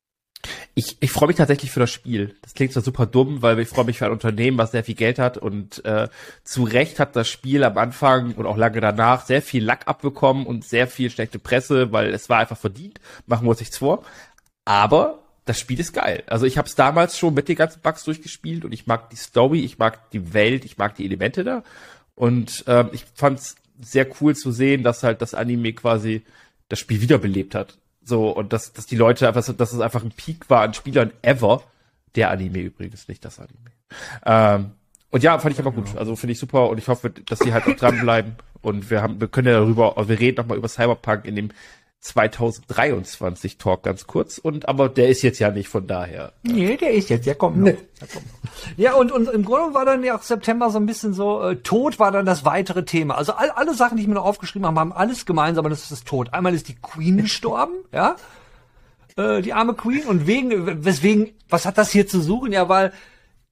Ich, ich freue mich tatsächlich für das Spiel. Das klingt zwar super dumm, weil ich freue mich für ein Unternehmen, was sehr viel Geld hat und äh, zu Recht hat das Spiel am Anfang und auch lange danach sehr viel Lack abbekommen und sehr viel schlechte Presse, weil es war einfach verdient, machen wir uns nichts vor. Aber das Spiel ist geil. Also ich habe es damals schon mit den ganzen Bugs durchgespielt und ich mag die Story, ich mag die Welt, ich mag die Elemente da und ähm, ich fand es sehr cool zu sehen, dass halt das Anime quasi das Spiel wiederbelebt hat. So, und dass, dass die Leute einfach, dass es einfach ein Peak war an Spielern ever. Der Anime übrigens, nicht das Anime. Ähm, und ja, fand ich aber gut. Also finde ich super und ich hoffe, dass die halt auch dranbleiben. Und wir haben, wir können ja darüber, wir reden nochmal über Cyberpunk in dem zwanzig dreiundzwanzig Talk ganz kurz. Und, aber der ist jetzt ja nicht von daher. Nee, der ist jetzt, der kommt noch. Nee. Der kommt noch. Ja, und, und im Grunde war dann ja auch September so ein bisschen so, äh, Tod war dann das weitere Thema. Also all, alle Sachen, die ich mir noch aufgeschrieben habe, haben alles gemeinsam, aber das ist das Tod. Einmal ist die Queen gestorben, ja, äh, die arme Queen. Und wegen, weswegen, was hat das hier zu suchen? Ja, weil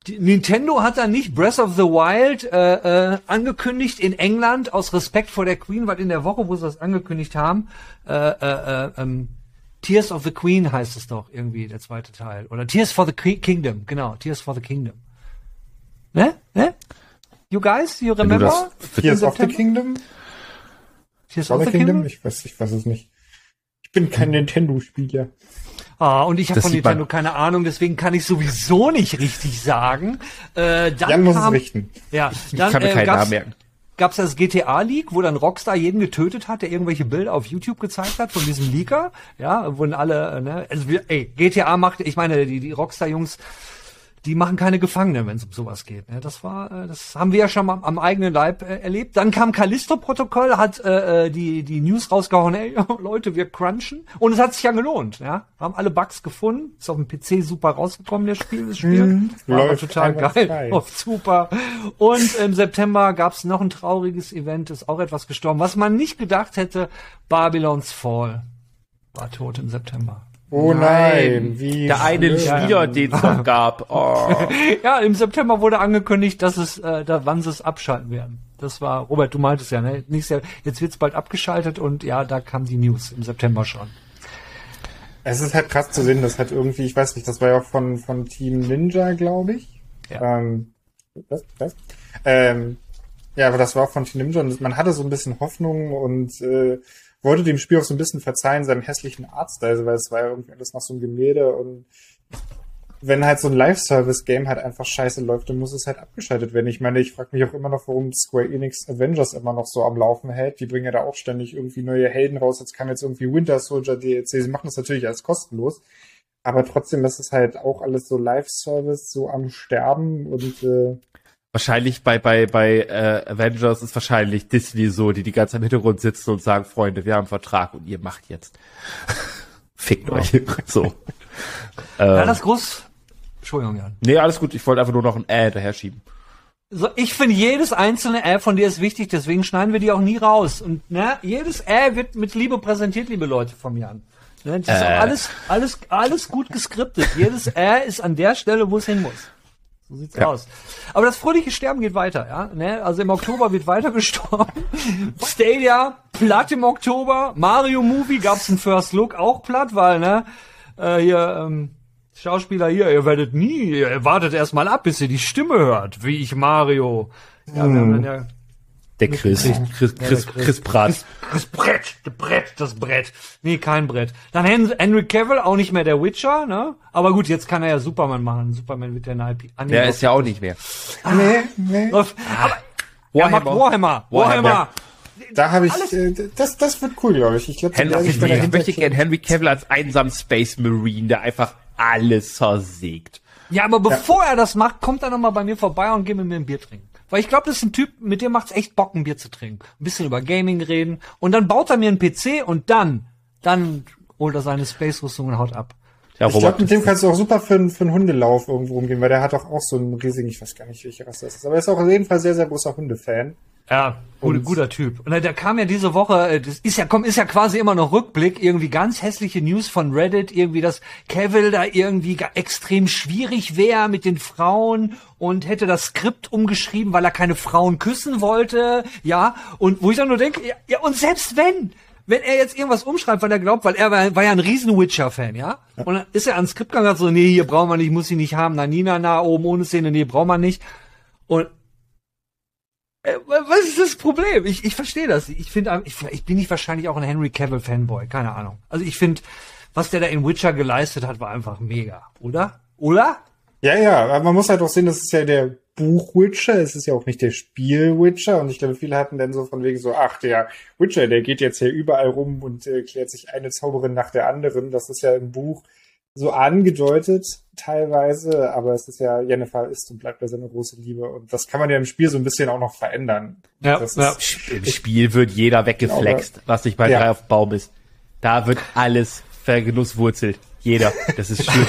Die Nintendo hat dann nicht Breath of the Wild äh, äh, angekündigt in England aus Respekt vor der Queen, weil in der Woche, wo sie das angekündigt haben, äh, äh, äh, ähm, Tears of the Queen heißt es doch irgendwie, der zweite Teil. Oder Tears for the Kingdom, genau, Tears for the Kingdom. Ne? Ne? You guys, you remember? Tears of the Kingdom? Tears of the Kingdom? Kingdom? Ich weiß, ich weiß es nicht. Ich bin kein Nintendo-Spieler. Ah, und ich habe von Nintendo keine Ahnung, deswegen kann ich sowieso nicht richtig sagen. Äh, dann Jan muss kam, es richten. Ja, ich dann kann mir äh, keinen gab's, Namen merken. Gab's das G T A-Leak, wo dann Rockstar jeden getötet hat, der irgendwelche Bilder auf YouTube gezeigt hat von diesem Leaker. Ja, wurden alle, ne, also wir, ey, G T A macht, ich meine, die, die Rockstar-Jungs, die machen keine Gefangenen, wenn es um sowas geht. Ne? Das war, das haben wir ja schon mal am, am eigenen Leib äh, erlebt. Dann kam Callisto-Protokoll, hat äh, die die News rausgehauen, ey, Leute, wir crunchen. Und es hat sich ja gelohnt. Ja, haben alle Bugs gefunden. Ist auf dem P C super rausgekommen, das Spiel. Das Spiel mm, war läuft total geil. frei. Läuft super. Und im September gab's noch ein trauriges Event, ist auch etwas gestorben, was man nicht gedacht hätte. Babylon's Fall war tot im September. Oh nein, wie Der eine schlimm. Spieler, den es noch gab. Oh. Ja, im September wurde angekündigt, dass es, äh, da, wann sie es abschalten werden. Das war, Robert, du meintest ja, ne? Nächstes Jahr, jetzt wird's bald abgeschaltet und ja, da kam die News im September schon. Es ist halt krass zu sehen, dass halt irgendwie, ich weiß nicht, das war ja auch von, von Team Ninja, glaube ich. Ja. Ähm, was, was? Ähm, ja, aber das war auch von Team Ninja und man hatte so ein bisschen Hoffnung und äh, wollte dem Spiel auch so ein bisschen verzeihen, seinem hässlichen Artstyle, weil es war ja irgendwie alles nach so einem Gemälde und wenn halt so ein Live-Service-Game halt einfach scheiße läuft, dann muss es halt abgeschaltet werden. Ich meine, ich frage mich auch immer noch, warum Square Enix Avengers immer noch so am Laufen hält. Die bringen ja da auch ständig irgendwie neue Helden raus. Jetzt kam jetzt irgendwie Winter Soldier D L C. Sie machen das natürlich alles kostenlos. Aber trotzdem ist es halt auch alles so Live-Service, so am Sterben und äh, Wahrscheinlich bei bei bei äh, Avengers ist wahrscheinlich Disney so, die die ganze Zeit im Hintergrund sitzen und sagen, Freunde, wir haben einen Vertrag und ihr macht jetzt. Fickt euch. So. Ja, ähm, das groß. Entschuldigung, Jan. nee, alles gut. Ich wollte einfach nur noch ein Äh daher schieben. So, ich finde, jedes einzelne Äh von dir ist wichtig, deswegen schneiden wir die auch nie raus. Und ne, jedes Äh wird mit Liebe präsentiert, liebe Leute von mir an. Ne, das ist Äh. auch alles, alles, alles gut geskriptet. Jedes Äh ist an der Stelle, wo es hin muss. So sieht's Ja. aus. Aber das fröhliche Sterben geht weiter, ja. Ne? Also im Oktober wird weiter gestorben. Stadia, platt im Oktober. Mario Movie gab's einen First Look, auch platt, weil, ne, äh, hier, ähm, Schauspieler hier, ihr werdet nie, ihr wartet erst mal ab, bis ihr die Stimme hört, wie ich Mario. Ja, wir haben dann ja Der Chris. Chris, Chris, Ja, Chris, der Chris. Chris Pratt. das Brett, das Brett, das Brett. Nee, kein Brett. Dann Hen- Henry Cavill, auch nicht mehr der Witcher, ne? Aber gut, jetzt kann er ja Superman machen. Superman wird der eine I P. Ah, nee, Der läuft- ist ja auch nicht mehr. nee, nee. läuft- Aber er macht Warhammer. Warhammer. Warhammer. Da habe ich, Alles- äh, das, das wird cool, glaube ich. Ich glaube, Henry, ich, ich möchte gerne Henry Cavill als einsamen Space Marine, der einfach alles zersägt. Ja, aber bevor er das macht, kommt er noch mal bei mir vorbei und geht mit mir ein Bier trinken. Weil ich glaube, das ist ein Typ, mit dem macht's echt Bock, ein Bier zu trinken. Ein bisschen über Gaming reden. Und dann baut er mir einen P C und dann, dann holt er seine Space-Rüstung und haut ab. Ja, Ich glaube, mit dem kannst du auch super für, einen- für einen Hundelauf irgendwo rumgehen, weil der hat doch auch so einen riesigen, ich weiß gar nicht, welche Rasse das ist, aber er ist auch auf jeden Fall sehr, sehr großer Hundefan. Ja, gut, Und- guter Typ. Und da kam ja diese Woche, äh, das ist ja, komm, ist ja quasi immer noch Rückblick, irgendwie ganz hässliche News von Reddit, irgendwie, dass Cavill da irgendwie ga- extrem schwierig wäre mit den Frauen und hätte das Skript umgeschrieben, weil er keine Frauen küssen wollte, ja, und wo ich dann nur denke, ja, ja und selbst wenn, wenn er jetzt irgendwas umschreibt, weil er glaubt, weil er war, war ja ein riesen Witcher-Fan, ja? Und dann ist er ans Skript gegangen und hat so, nee, hier brauchen wir nicht, muss sie nicht haben, na, Nina, na, oben ohne Szene, nee, brauchen wir nicht. Und Äh, was ist das Problem? Ich, ich verstehe das. Ich finde, ich, ich bin nicht wahrscheinlich auch ein Henry Cavill Fanboy, keine Ahnung. Also ich finde, was der da in Witcher geleistet hat, war einfach mega, oder? Oder? Ja, ja, aber man muss halt auch sehen, das ist ja der Buch-Witcher, es ist ja auch nicht der Spiel-Witcher und ich glaube, viele hatten dann so von wegen so, ach, der Witcher, der geht jetzt hier überall rum und äh, klärt sich eine Zauberin nach der anderen. Das ist ja im Buch so angedeutet teilweise, aber es ist ja, Yennefer ist und bleibt ja seine große Liebe und das kann man ja im Spiel so ein bisschen auch noch verändern. Ja, das ja. ist, Im Spiel wird jeder weggeflext, was nicht bei Ja. drei auf dem Baum ist. Da wird alles vergenusswurzelt. Jeder. Das ist schön.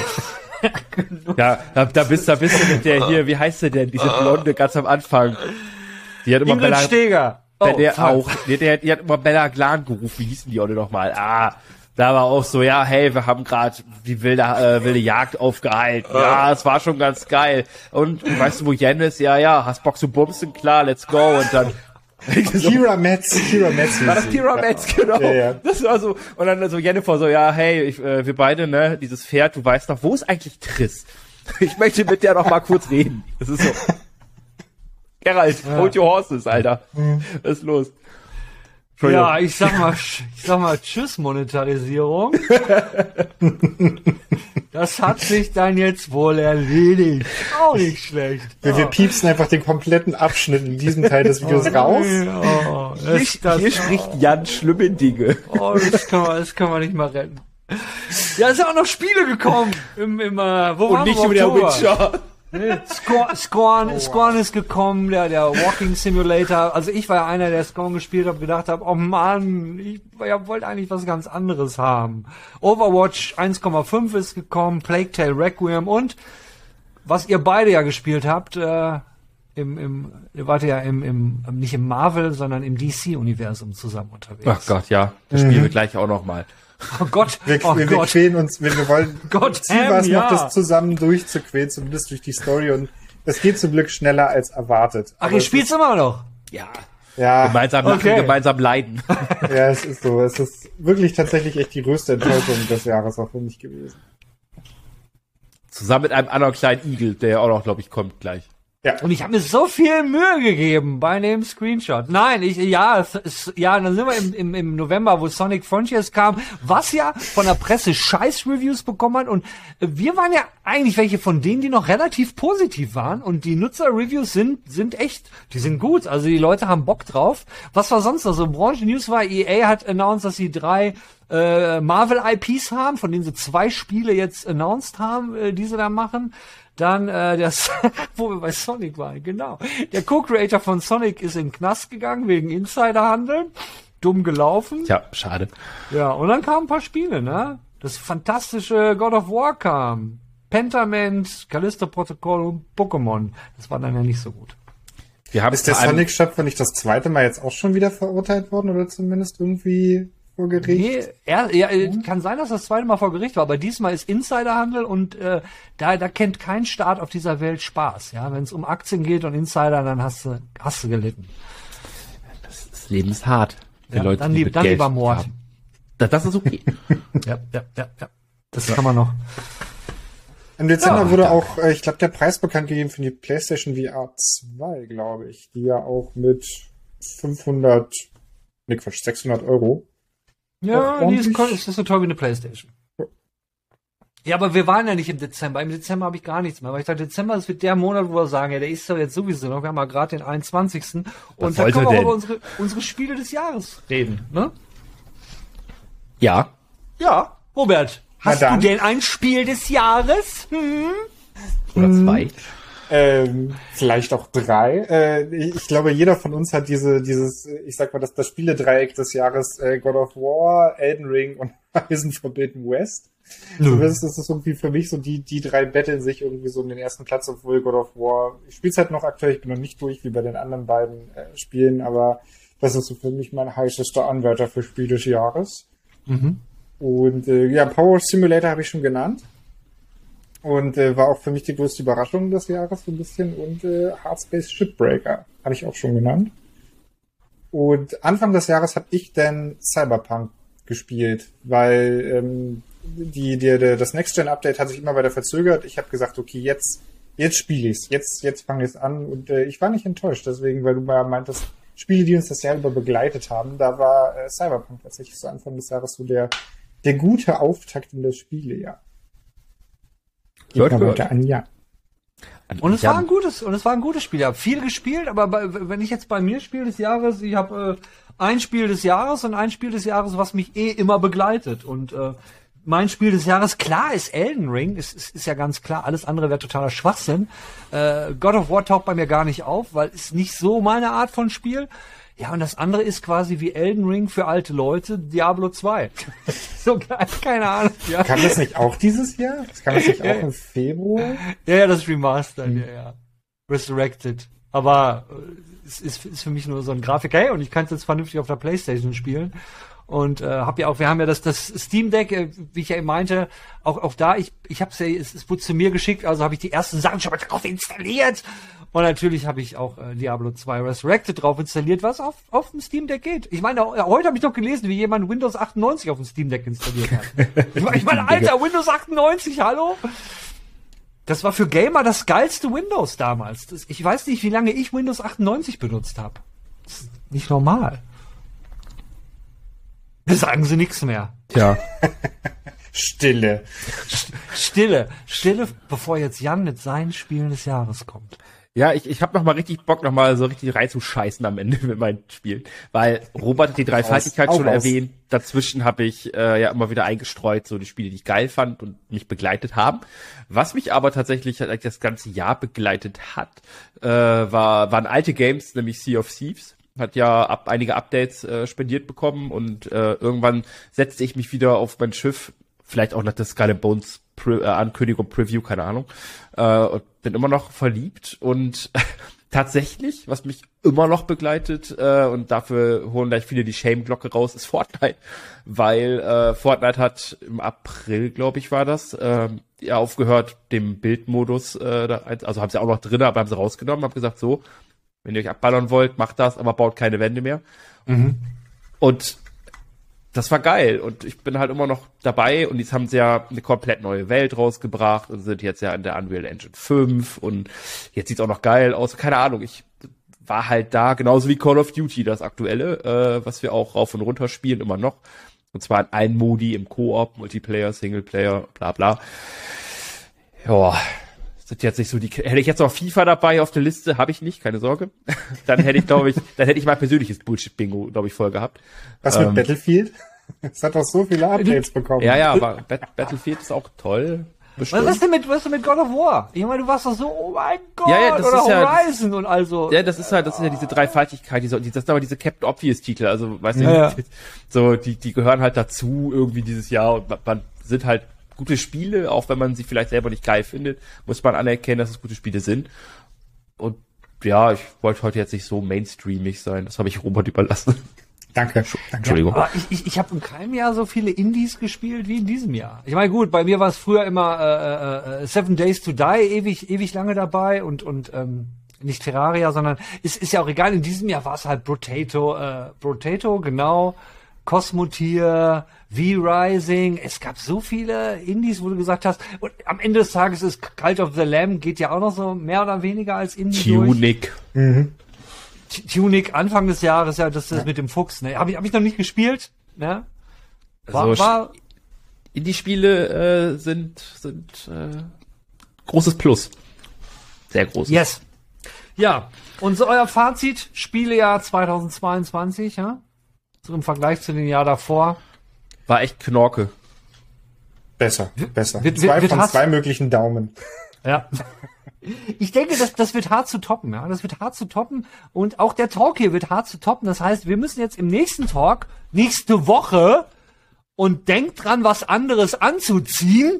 Ja, da, da bist, da bist du mit der hier, wie heißt sie denn? Diese Blonde ganz am Anfang. Die hat immer Ingrid Bella, Steger. der, Oh, der fuck. auch, der, der, die hat immer Bella Glan gerufen. Wie hießen die alle nochmal? Ah, Da war auch so, ja, hey, wir haben gerade die wilde, äh, wilde Jagd aufgehalten. Ja, es war schon ganz geil. Und weißt du, wo Jen ist? Ja, ja, hast Bock zu bumsen? Klar, let's go. Und dann Kira Metz, Kira Metz. war das Kira Metz, genau. Ja, ja. Das war so. Und dann so Jennifer so, ja, hey, ich, äh, wir beide, ne, dieses Pferd, du weißt noch, wo ist eigentlich Triss? Ich möchte mit der noch mal kurz reden. Das ist so. Geralt, ja. Hold your horses, Alter. Mhm. Was ist los? Ja, ich sag mal, ich sag mal, tschüss, Monetarisierung. Das hat sich dann jetzt wohl erledigt. Auch nicht schlecht. Wir, ja. wir piepsen einfach den kompletten Abschnitt in diesem Teil des Videos oh, raus. Oh, das, hier das, hier spricht Jan schlimme Dinge. Oh, das kann man, das kann man nicht mal retten. Ja, es sind auch noch Spiele gekommen. Im, im, äh, wo Und nicht über der Witcher. Nee, Scorn, Scorn, oh, Scorn ist gekommen, der, der Walking Simulator. Also ich war ja einer, der Scorn gespielt hat, gedacht habe, oh Mann, ich ja, wollte eigentlich was ganz anderes haben. Overwatch eins Komma fünf ist gekommen, Plague Tale Requiem und was ihr beide ja gespielt habt, äh, im, im, ihr wart ja im, im, nicht im Marvel, sondern im D C-Universum zusammen unterwegs. Ach Gott, ja. Das spielen wir gleich auch noch mal. Oh Gott, wir, oh wir, Gott. wir quälen uns, wir, wir wollen, Gott, Ziel war es ja. noch, das zusammen durchzuquälen, zumindest durch die Story, und es geht zum Glück schneller als erwartet. Ach, ihr spielt's immer noch? Ja. Ja. Gemeinsam lachen, Okay. gemeinsam leiden. Ja, es ist so. Es ist wirklich tatsächlich echt die größte Enttäuschung des Jahres auch für mich gewesen. Zusammen mit einem anderen kleinen Igel, der ja auch noch, glaube ich, kommt gleich. Ja. Und ich habe mir so viel Mühe gegeben bei dem Screenshot. Nein, ich ja, es, es, ja, dann sind wir im, im, im November, wo Sonic Frontiers kam, was ja von der Presse Scheiß-Reviews bekommen hat. Und wir waren ja eigentlich welche von denen, die noch relativ positiv waren. Und die Nutzer-Reviews sind sind echt, die sind gut. Also die Leute haben Bock drauf. Was war sonst noch so? Branchen-News war, E A hat announced, dass sie drei äh, Marvel-I Ps haben, von denen sie zwei Spiele jetzt announced haben, äh, die sie da machen. Dann, äh, das, wo wir bei Sonic waren, genau. Der Co-Creator von Sonic ist in den Knast gegangen wegen Insiderhandel. Dumm gelaufen. Tja, schade. Ja, und dann kamen ein paar Spiele, ne? Das fantastische God of War kam. Pentiment, Callisto-Protokoll und Pokémon. Das war dann ja nicht so gut. Wir haben Ist der Sonic Shop nicht das zweite Mal jetzt auch schon wieder verurteilt worden oder zumindest irgendwie vor Gericht? Nee, er, ja, kann sein, dass das zweite Mal vor Gericht war, aber diesmal ist Insiderhandel und äh, da, da kennt kein Staat auf dieser Welt Spaß. Ja, wenn es um Aktien geht und Insider, dann hast du, hast du gelitten. Das, das Leben ist hart. Ja, Leute, dann, lieb, dann lieber Mord. Haben. Das, das ist okay. ja, ja, ja, ja. Das ja. kann man noch. Im Dezember ja, wurde danke. auch, äh, ich glaube, der Preis bekannt gegeben für die PlayStation V R zwei, glaube ich, die ja auch mit fünfhundert, ne Quatsch, sechshundert Euro. Ja, die ist, ist so toll wie eine PlayStation. Ja, aber wir waren ja nicht im Dezember. Im Dezember habe ich gar nichts mehr. Weil ich dachte, Dezember ist der Monat, wo wir sagen, ja, der ist doch jetzt sowieso noch. Wir haben ja gerade den einundzwanzigsten Und da können wir auch über unsere, unsere Spiele des Jahres reden, ne? Ja. Ja. Robert, hast du denn ein Spiel des Jahres? Hm? Oder zwei? Ähm, vielleicht auch drei. Äh, ich, ich glaube, jeder von uns hat diese, dieses, ich sag mal, das, das Spieledreieck des Jahres, äh, God of War, Elden Ring und Horizon Forbidden West. Mhm. Zumindest ist es irgendwie für mich so, die, die drei betteln sich irgendwie so um den ersten Platz, obwohl God of War, ich spiele es halt noch aktuell, ich bin noch nicht durch wie bei den anderen beiden äh, Spielen, aber das ist so für mich mein heißester Anwärter für Spiel des Jahres. Mhm. Und äh, ja, Power Simulator habe ich schon genannt. Und äh, war auch für mich die größte Überraschung des Jahres so ein bisschen. Und äh, Hardspace Shipbreaker habe ich auch schon genannt. Und Anfang des Jahres habe ich dann Cyberpunk gespielt, weil ähm, die, die, die, das Next-Gen-Update hat sich immer weiter verzögert. Ich habe gesagt, okay, jetzt jetzt spiele ich's, jetzt jetzt fange ich's an. Und äh, ich war nicht enttäuscht, deswegen, weil du mal meintest, Spiele, die uns das Jahr über begleitet haben, da war äh, Cyberpunk tatsächlich so Anfang des Jahres so der der gute Auftakt in das Spielejahr. Leute, an ja. Und es war ein gutes, und es war ein gutes Spiel. Ich habe viel gespielt, aber bei, wenn ich jetzt bei mir Spiel des Jahres, ich habe äh, ein Spiel des Jahres und ein Spiel des Jahres, was mich eh immer begleitet. Und äh, mein Spiel des Jahres, klar, ist Elden Ring, ist, ist, ist ja ganz klar, alles andere wäre totaler Schwachsinn. Äh, God of War taucht bei mir gar nicht auf, weil ist nicht so meine Art von Spiel. Ja, und das andere ist quasi wie Elden Ring für alte Leute, Diablo zwei. So, keine Ahnung. Ja. Kam das nicht auch dieses Jahr? Das kam das nicht auch im Februar? Ja, ja, das Remastered, hm. ja, ja. Resurrected. Aber äh, es ist, ist für mich nur so ein Grafiker, hey, und ich kann es jetzt vernünftig auf der PlayStation spielen. Und äh, hab ja auch, wir haben ja das das Steam Deck, äh, wie ich ja eben meinte, auch auch da, ich ich hab's ja, es, es wurde zu mir geschickt, also habe ich die ersten Sachen schon mal drauf installiert. Und natürlich habe ich auch äh, Diablo zwei Resurrected drauf installiert, was auf auf dem Steam Deck geht. Ich meine, heute habe ich noch gelesen, wie jemand Windows achtundneunzig auf dem Steam Deck installiert hat. Ich meine, ich meine, Alter, Windows achtundneunzig, hallo? Das war für Gamer das geilste Windows damals. Das, ich weiß nicht, wie lange ich Windows achtundneunzig benutzt habe. Das ist nicht normal. Da sagen sie nichts mehr. Tja. Stille. Stille. Stille, bevor jetzt Jan mit seinen Spielen des Jahres kommt. Ja, ich, ich habe noch mal richtig Bock, noch mal so richtig reinzuscheißen am Ende mit meinen Spielen. Weil Robert hat die Dreifaltigkeit schon raus. erwähnt. Dazwischen habe ich äh, ja immer wieder eingestreut, so die Spiele, die ich geil fand und mich begleitet haben. Was mich aber tatsächlich halt das ganze Jahr begleitet hat, äh, war waren alte Games, nämlich Sea of Thieves. Hat ja ab einige Updates äh, spendiert bekommen und äh, irgendwann setzte ich mich wieder auf mein Schiff, vielleicht auch nach der Skull and Bones Pre- äh, Ankündigung, Preview, keine Ahnung, äh, und bin immer noch verliebt und tatsächlich, was mich immer noch begleitet äh, und dafür holen gleich viele die Shame-Glocke raus, ist Fortnite, weil äh, Fortnite hat im April, glaube ich, war das, äh, ja aufgehört, dem Bildmodus, äh, da, also haben sie auch noch drin, aber haben sie rausgenommen, haben gesagt, so, wenn ihr euch abballern wollt, macht das, aber baut keine Wände mehr. Mhm. Und das war geil. Und ich bin halt immer noch dabei. Und jetzt haben sie ja eine komplett neue Welt rausgebracht und sind jetzt ja in der Unreal Engine fünf. Und jetzt sieht's auch noch geil aus. Keine Ahnung, ich war halt da, genauso wie Call of Duty, das aktuelle, äh, was wir auch rauf und runter spielen, immer noch. Und zwar in allen Modi, im Koop, Multiplayer, Singleplayer, bla bla. Ja, sind jetzt nicht so die, hätte ich jetzt noch FIFA dabei auf der Liste, habe ich nicht, keine Sorge. Dann hätte ich, glaube ich, dann hätte ich mal persönliches Bullshit-Bingo, glaube ich, voll gehabt. Was mit ähm, Battlefield? Es hat doch so viele Updates bekommen. Ja, ja, aber Bat- Battlefield ist auch toll. Bestimmt. Was ist denn mit, was ist denn mit God of War? Ich meine, du warst doch so, oh mein Gott, ja, ja, das oder ist ja, Horizon das, und also. Ja, das ist halt, das ist ja diese Dreifaltigkeit, die so, die, das sind aber diese Captain Obvious Titel, also, weißt du, ja, ja. so, die, die gehören halt dazu irgendwie dieses Jahr und man, man sind halt gute Spiele, auch wenn man sie vielleicht selber nicht geil findet, muss man anerkennen, dass es gute Spiele sind. Und ja, ich wollte heute jetzt nicht so mainstreamig sein, das habe ich Robert überlassen. Danke. Entschuldigung. Ja, aber ich, ich, ich habe in keinem Jahr so viele Indies gespielt wie in diesem Jahr. Ich meine, gut, bei mir war es früher immer äh, äh, Seven Days to Die, ewig, ewig lange dabei und und ähm, nicht Terraria, sondern ist ist ja auch egal. In diesem Jahr war es halt Brotato, äh, Brotato, genau, Cosmotier, V-Rising. Es gab so viele Indies, wo du gesagt hast. Und am Ende des Tages ist Cult of the Lamb geht ja auch noch so mehr oder weniger als Indie durch. Tunic. Mhm. Tunic Anfang des Jahres, ja, das ist ja. mit dem Fuchs, ne? Habe ich, hab ich noch nicht gespielt, ne? War, Also, war Indie-Spiele äh, sind, sind äh, großes Plus. Sehr groß. Yes. Ja, und so euer Fazit, Spielejahr zweitausendzweiundzwanzig, ja? So im Vergleich zu den Jahr davor. War echt Knorke. Besser, besser. Wird- zwei wird- von wird zwei Hass- möglichen Daumen. Ja. Ich denke, das, das wird hart zu toppen, ja. Das wird hart zu toppen. Und auch der Talk hier wird hart zu toppen. Das heißt, wir müssen jetzt im nächsten Talk, nächste Woche, und denkt dran, was anderes anzuziehen.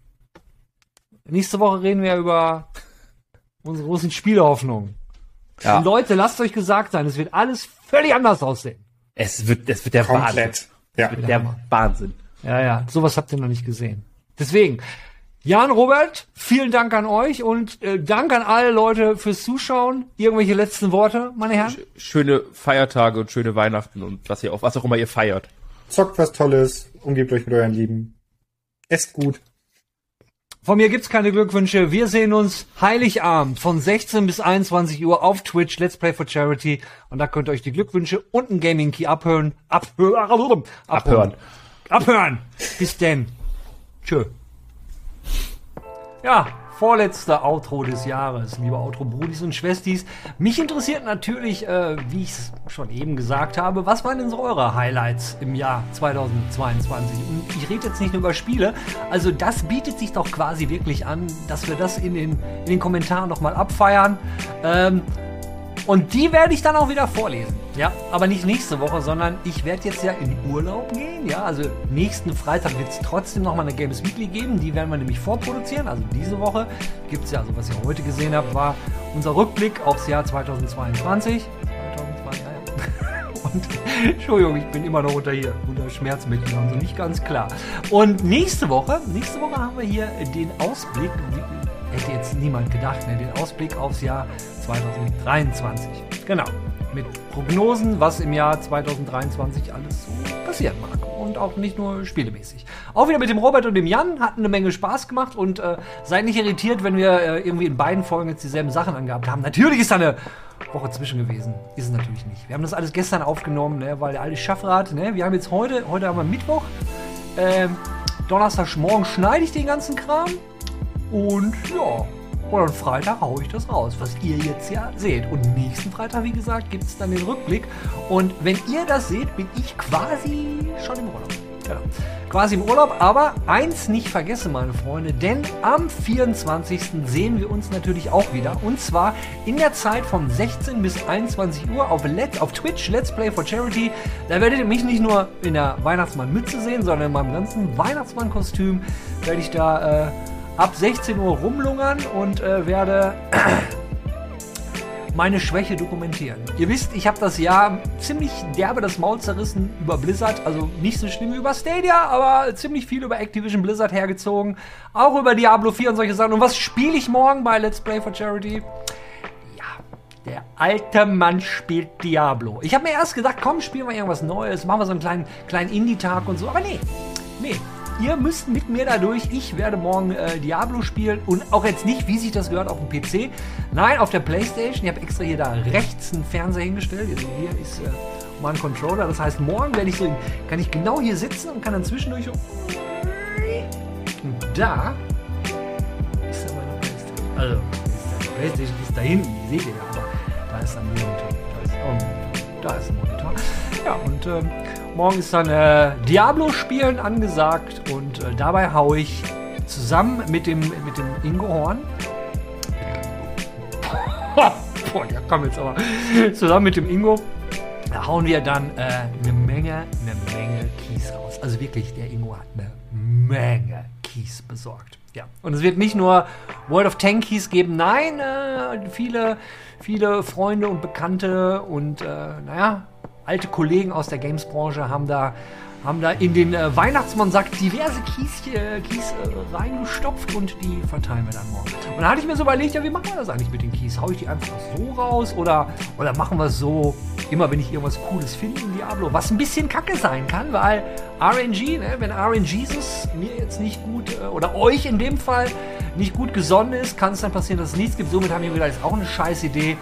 Nächste Woche reden wir über unsere großen Spielehoffnungen. Ja. Und Leute, lasst euch gesagt sein, es wird alles völlig anders aussehen. Es wird, es wird der Wahnsinn. Komplett. Ja. Der Wahnsinn. Ja, ja, sowas habt ihr noch nicht gesehen. Deswegen, Jan, Robert, vielen Dank an euch und äh, Dank an alle Leute fürs Zuschauen. Irgendwelche letzten Worte, meine Herren? Schöne Feiertage und schöne Weihnachten und was ihr auch, was auch immer ihr feiert. Zockt was Tolles, umgebt euch mit euren Lieben. Esst gut. Von mir gibt's keine Glückwünsche. Wir sehen uns Heiligabend von sechzehn bis einundzwanzig Uhr auf Twitch, Let's Play for Charity. Und da könnt ihr euch die Glückwünsche und ein Gaming Key abhören. Abhören. Abhören. Abhören. Bis denn. Tschö. Ja, vorletzter Outro des Jahres, liebe Outro-Brudis und Schwestis. Mich interessiert natürlich, äh, wie ich es schon eben gesagt habe, was waren denn so eure Highlights im Jahr zweitausendzweiundzwanzig? Und ich rede jetzt nicht nur über Spiele, also das bietet sich doch quasi wirklich an, dass wir das in den, in den Kommentaren nochmal abfeiern. Ähm, Und die werde ich dann auch wieder vorlesen. Ja, aber nicht nächste Woche, sondern ich werde jetzt ja in Urlaub gehen. Ja, also nächsten Freitag wird es trotzdem nochmal eine Games Weekly geben. Die werden wir nämlich vorproduzieren. Also diese Woche gibt es ja, also was ihr heute gesehen habt, war unser Rückblick aufs Jahr zweitausendzweiundzwanzig. zweitausendzweiundzwanzig, Und Entschuldigung, ich bin immer noch unter hier, unter Schmerzmitteln, also nicht ganz klar. Und nächste Woche, nächste Woche haben wir hier den Ausblick, hätte jetzt niemand gedacht, ne, den Ausblick aufs Jahr zwanzig dreiundzwanzig. Genau, mit Prognosen, was im Jahr zwanzig dreiundzwanzig alles so passieren mag. Und auch nicht nur spielemäßig. Auch wieder mit dem Robert und dem Jan, hatten eine Menge Spaß gemacht und äh, seid nicht irritiert, wenn wir äh, irgendwie in beiden Folgen jetzt dieselben Sachen angehabt haben. Natürlich ist da eine Woche zwischen gewesen. Ist es natürlich nicht. Wir haben das alles gestern aufgenommen, ne, weil der alte Schaffrat, ne, wir haben jetzt heute, heute haben wir Mittwoch, äh, Donnerstagmorgen schneide ich den ganzen Kram und ja, und am Freitag haue ich das raus, was ihr jetzt ja seht. Und nächsten Freitag, wie gesagt, gibt es dann den Rückblick. Und wenn ihr das seht, bin ich quasi schon im Urlaub. Genau. Quasi im Urlaub, aber eins nicht vergessen, meine Freunde, denn am vierundzwanzigsten sehen wir uns natürlich auch wieder. Und zwar in der Zeit von sechzehn bis einundzwanzig Uhr auf, Let, auf Twitch, Let's Play for Charity. Da werdet ihr mich nicht nur in der Weihnachtsmann-Mütze sehen, sondern in meinem ganzen Weihnachtsmann-Kostüm werde ich da... Äh, ab sechzehn Uhr rumlungern und äh, werde meine Schwäche dokumentieren. Ihr wisst, ich habe das Jahr ziemlich derbe das Maul zerrissen über Blizzard, also nicht so schlimm wie über Stadia, aber ziemlich viel über Activision Blizzard hergezogen, auch über Diablo vier und solche Sachen. Und was spiele ich morgen bei Let's Play for Charity? Ja, der alte Mann spielt Diablo. Ich habe mir erst gedacht, komm, spielen wir irgendwas Neues, machen wir so einen kleinen, kleinen Indie-Tag und so, aber nee, nee. Ihr müsst mit mir da durch. Ich werde morgen äh, Diablo spielen und auch jetzt nicht, wie sich das gehört, auf dem P C. Nein, auf der Playstation. Ich habe extra hier da rechts einen Fernseher hingestellt. Also hier ist äh, mein Controller. Das heißt, morgen werde ich so, kann ich genau hier sitzen und kann dann zwischendurch so. Und da ist dann meine Playstation. Also, ist der Playstation ist da hinten, die seht ihr ja, aber da ist ein Monitor. Da ist auch ein Monitor. Da ist ein Monitor. Ja, und ähm, morgen ist dann äh, Diablo-Spielen angesagt und äh, dabei haue ich zusammen mit dem, mit dem Ingo Horn. Boah, der kommt jetzt aber. Zusammen mit dem Ingo da hauen wir dann äh, eine Menge, eine Menge Keys raus. Also wirklich, der Ingo hat eine Menge Keys besorgt. Ja. Und es wird nicht nur World of Tankies geben, nein, äh, viele, viele Freunde und Bekannte und äh, naja, alte Kollegen aus der Games-Branche haben da, haben da in den äh, Weihnachtsmannsack diverse Keys, äh, Keys äh, reingestopft und die verteilen wir dann morgen. Und da hatte ich mir so überlegt, ja, wie machen wir das eigentlich mit den Keys? Hau ich die einfach so raus oder, oder machen wir es so, immer wenn ich irgendwas Cooles finde in Diablo, was ein bisschen kacke sein kann, weil R N G, ne, wenn R N Jesus mir jetzt nicht gut, äh, oder euch in dem Fall nicht gut gesonnen ist, kann es dann passieren, dass es nichts gibt. Somit haben wir gedacht, das ist auch eine scheiß Idee.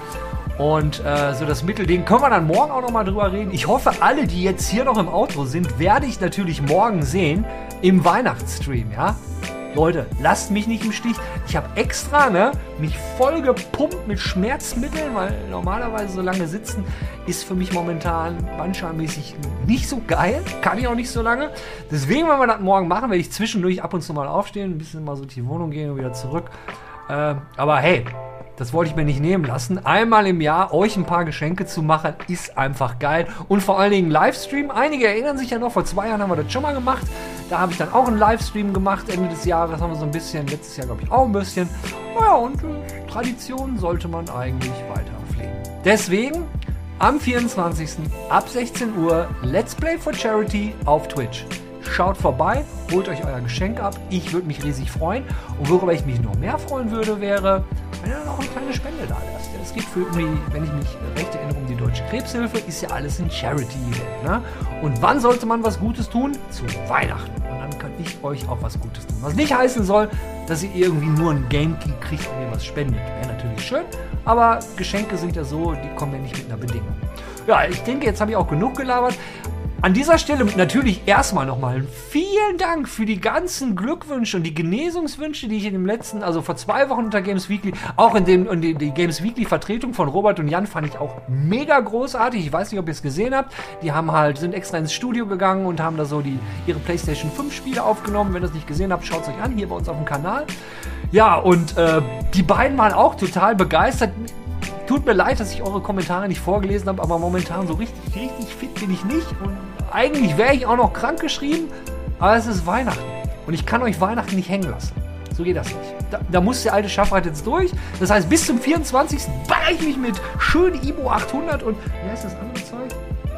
Und äh, so das Mittelding können wir dann morgen auch nochmal drüber reden. Ich hoffe, alle, die jetzt hier noch im Outro sind, werde ich natürlich morgen sehen im Weihnachtsstream, ja? Leute, lasst mich nicht im Stich. Ich habe extra, ne, mich voll gepumpt mit Schmerzmitteln, weil normalerweise so lange sitzen ist für mich momentan bandscheibenmäßig nicht so geil. Kann ich auch nicht so lange. Deswegen, wenn wir das morgen machen, werde ich zwischendurch ab und zu mal aufstehen, ein bisschen mal so durch die Wohnung gehen und wieder zurück. Äh, aber hey, das wollte ich mir nicht nehmen lassen. Einmal im Jahr euch ein paar Geschenke zu machen, ist einfach geil. Und vor allen Dingen Livestream. Einige erinnern sich ja noch, vor zwei Jahren haben wir das schon mal gemacht. Da habe ich dann auch einen Livestream gemacht. Ende des Jahres haben wir so ein bisschen, letztes Jahr glaube ich auch ein bisschen. Ja, und äh, Tradition sollte man eigentlich weiter pflegen. Deswegen am vierundzwanzigsten ab sechzehn Uhr Let's Play for Charity auf Twitch. Schaut vorbei, holt euch euer Geschenk ab. Ich würde mich riesig freuen. Und worüber ich mich noch mehr freuen würde, wäre, wenn ihr dann auch eine kleine Spende da lasst. Es geht für irgendwie, wenn ich mich recht erinnere, um die Deutsche Krebshilfe, ist ja alles ein Charity-Event. Ne? Und wann sollte man was Gutes tun? Zu Weihnachten. Und dann kann ich euch auch was Gutes tun. Was nicht heißen soll, dass ihr irgendwie nur ein Game-Key kriegt und ihr was spendet. Wäre natürlich schön, aber Geschenke sind ja so, die kommen ja nicht mit einer Bedingung. Ja, ich denke, jetzt habe ich auch genug gelabert. An dieser Stelle natürlich erstmal nochmal vielen Dank für die ganzen Glückwünsche und die Genesungswünsche, die ich in dem letzten, also vor zwei Wochen unter Games Weekly, auch in, dem, in die, die Games Weekly Vertretung von Robert und Jan fand ich auch mega großartig. Ich weiß nicht, ob ihr es gesehen habt. Die haben halt, sind extra ins Studio gegangen und haben da so die, ihre PlayStation fünf Spiele aufgenommen. Wenn ihr es nicht gesehen habt, schaut es euch an, hier bei uns auf dem Kanal. Ja, und äh, die beiden waren auch total begeistert. Tut mir leid, dass ich eure Kommentare nicht vorgelesen habe, aber momentan so richtig, richtig fit bin ich nicht. Und eigentlich wäre ich auch noch krank geschrieben, aber es ist Weihnachten. Und ich kann euch Weihnachten nicht hängen lassen. So geht das nicht. Da, da muss der alte Schaffrat jetzt durch. Das heißt, bis zum vierundzwanzigsten baller ich mich mit schönen I B O achthundert und, wie heißt das andere Zeug?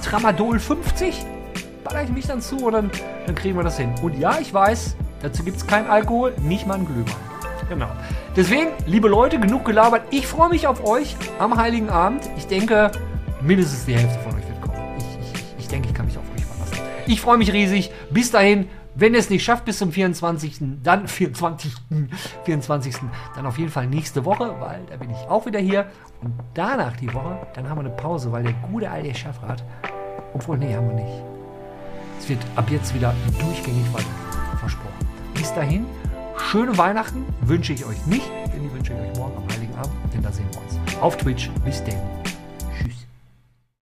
Tramadol fünfzig. Baller ich mich dann zu und dann, dann kriegen wir das hin. Und ja, ich weiß, dazu gibt es keinen Alkohol, nicht mal einen Glühwein. Genau. Deswegen, liebe Leute, genug gelabert. Ich freue mich auf euch am Heiligen Abend. Ich denke, mindestens die Hälfte von euch wird kommen. Ich, ich, ich denke, ich kann mich auf euch verlassen. Ich freue mich riesig. Bis dahin, wenn ihr es nicht schafft bis zum vierundzwanzigsten, dann vierundzwanzigsten vierundzwanzigsten dann auf jeden Fall nächste Woche, weil da bin ich auch wieder hier. Und danach die Woche, dann haben wir eine Pause, weil der gute alte Chefrat, obwohl, nee, haben wir nicht. Es wird ab jetzt wieder durchgängig weiter versprochen. Bis dahin, schöne Weihnachten wünsche ich euch nicht, denn die wünsche ich euch morgen am Heiligen Abend, denn da sehen wir uns. Auf Twitch. Bis dann.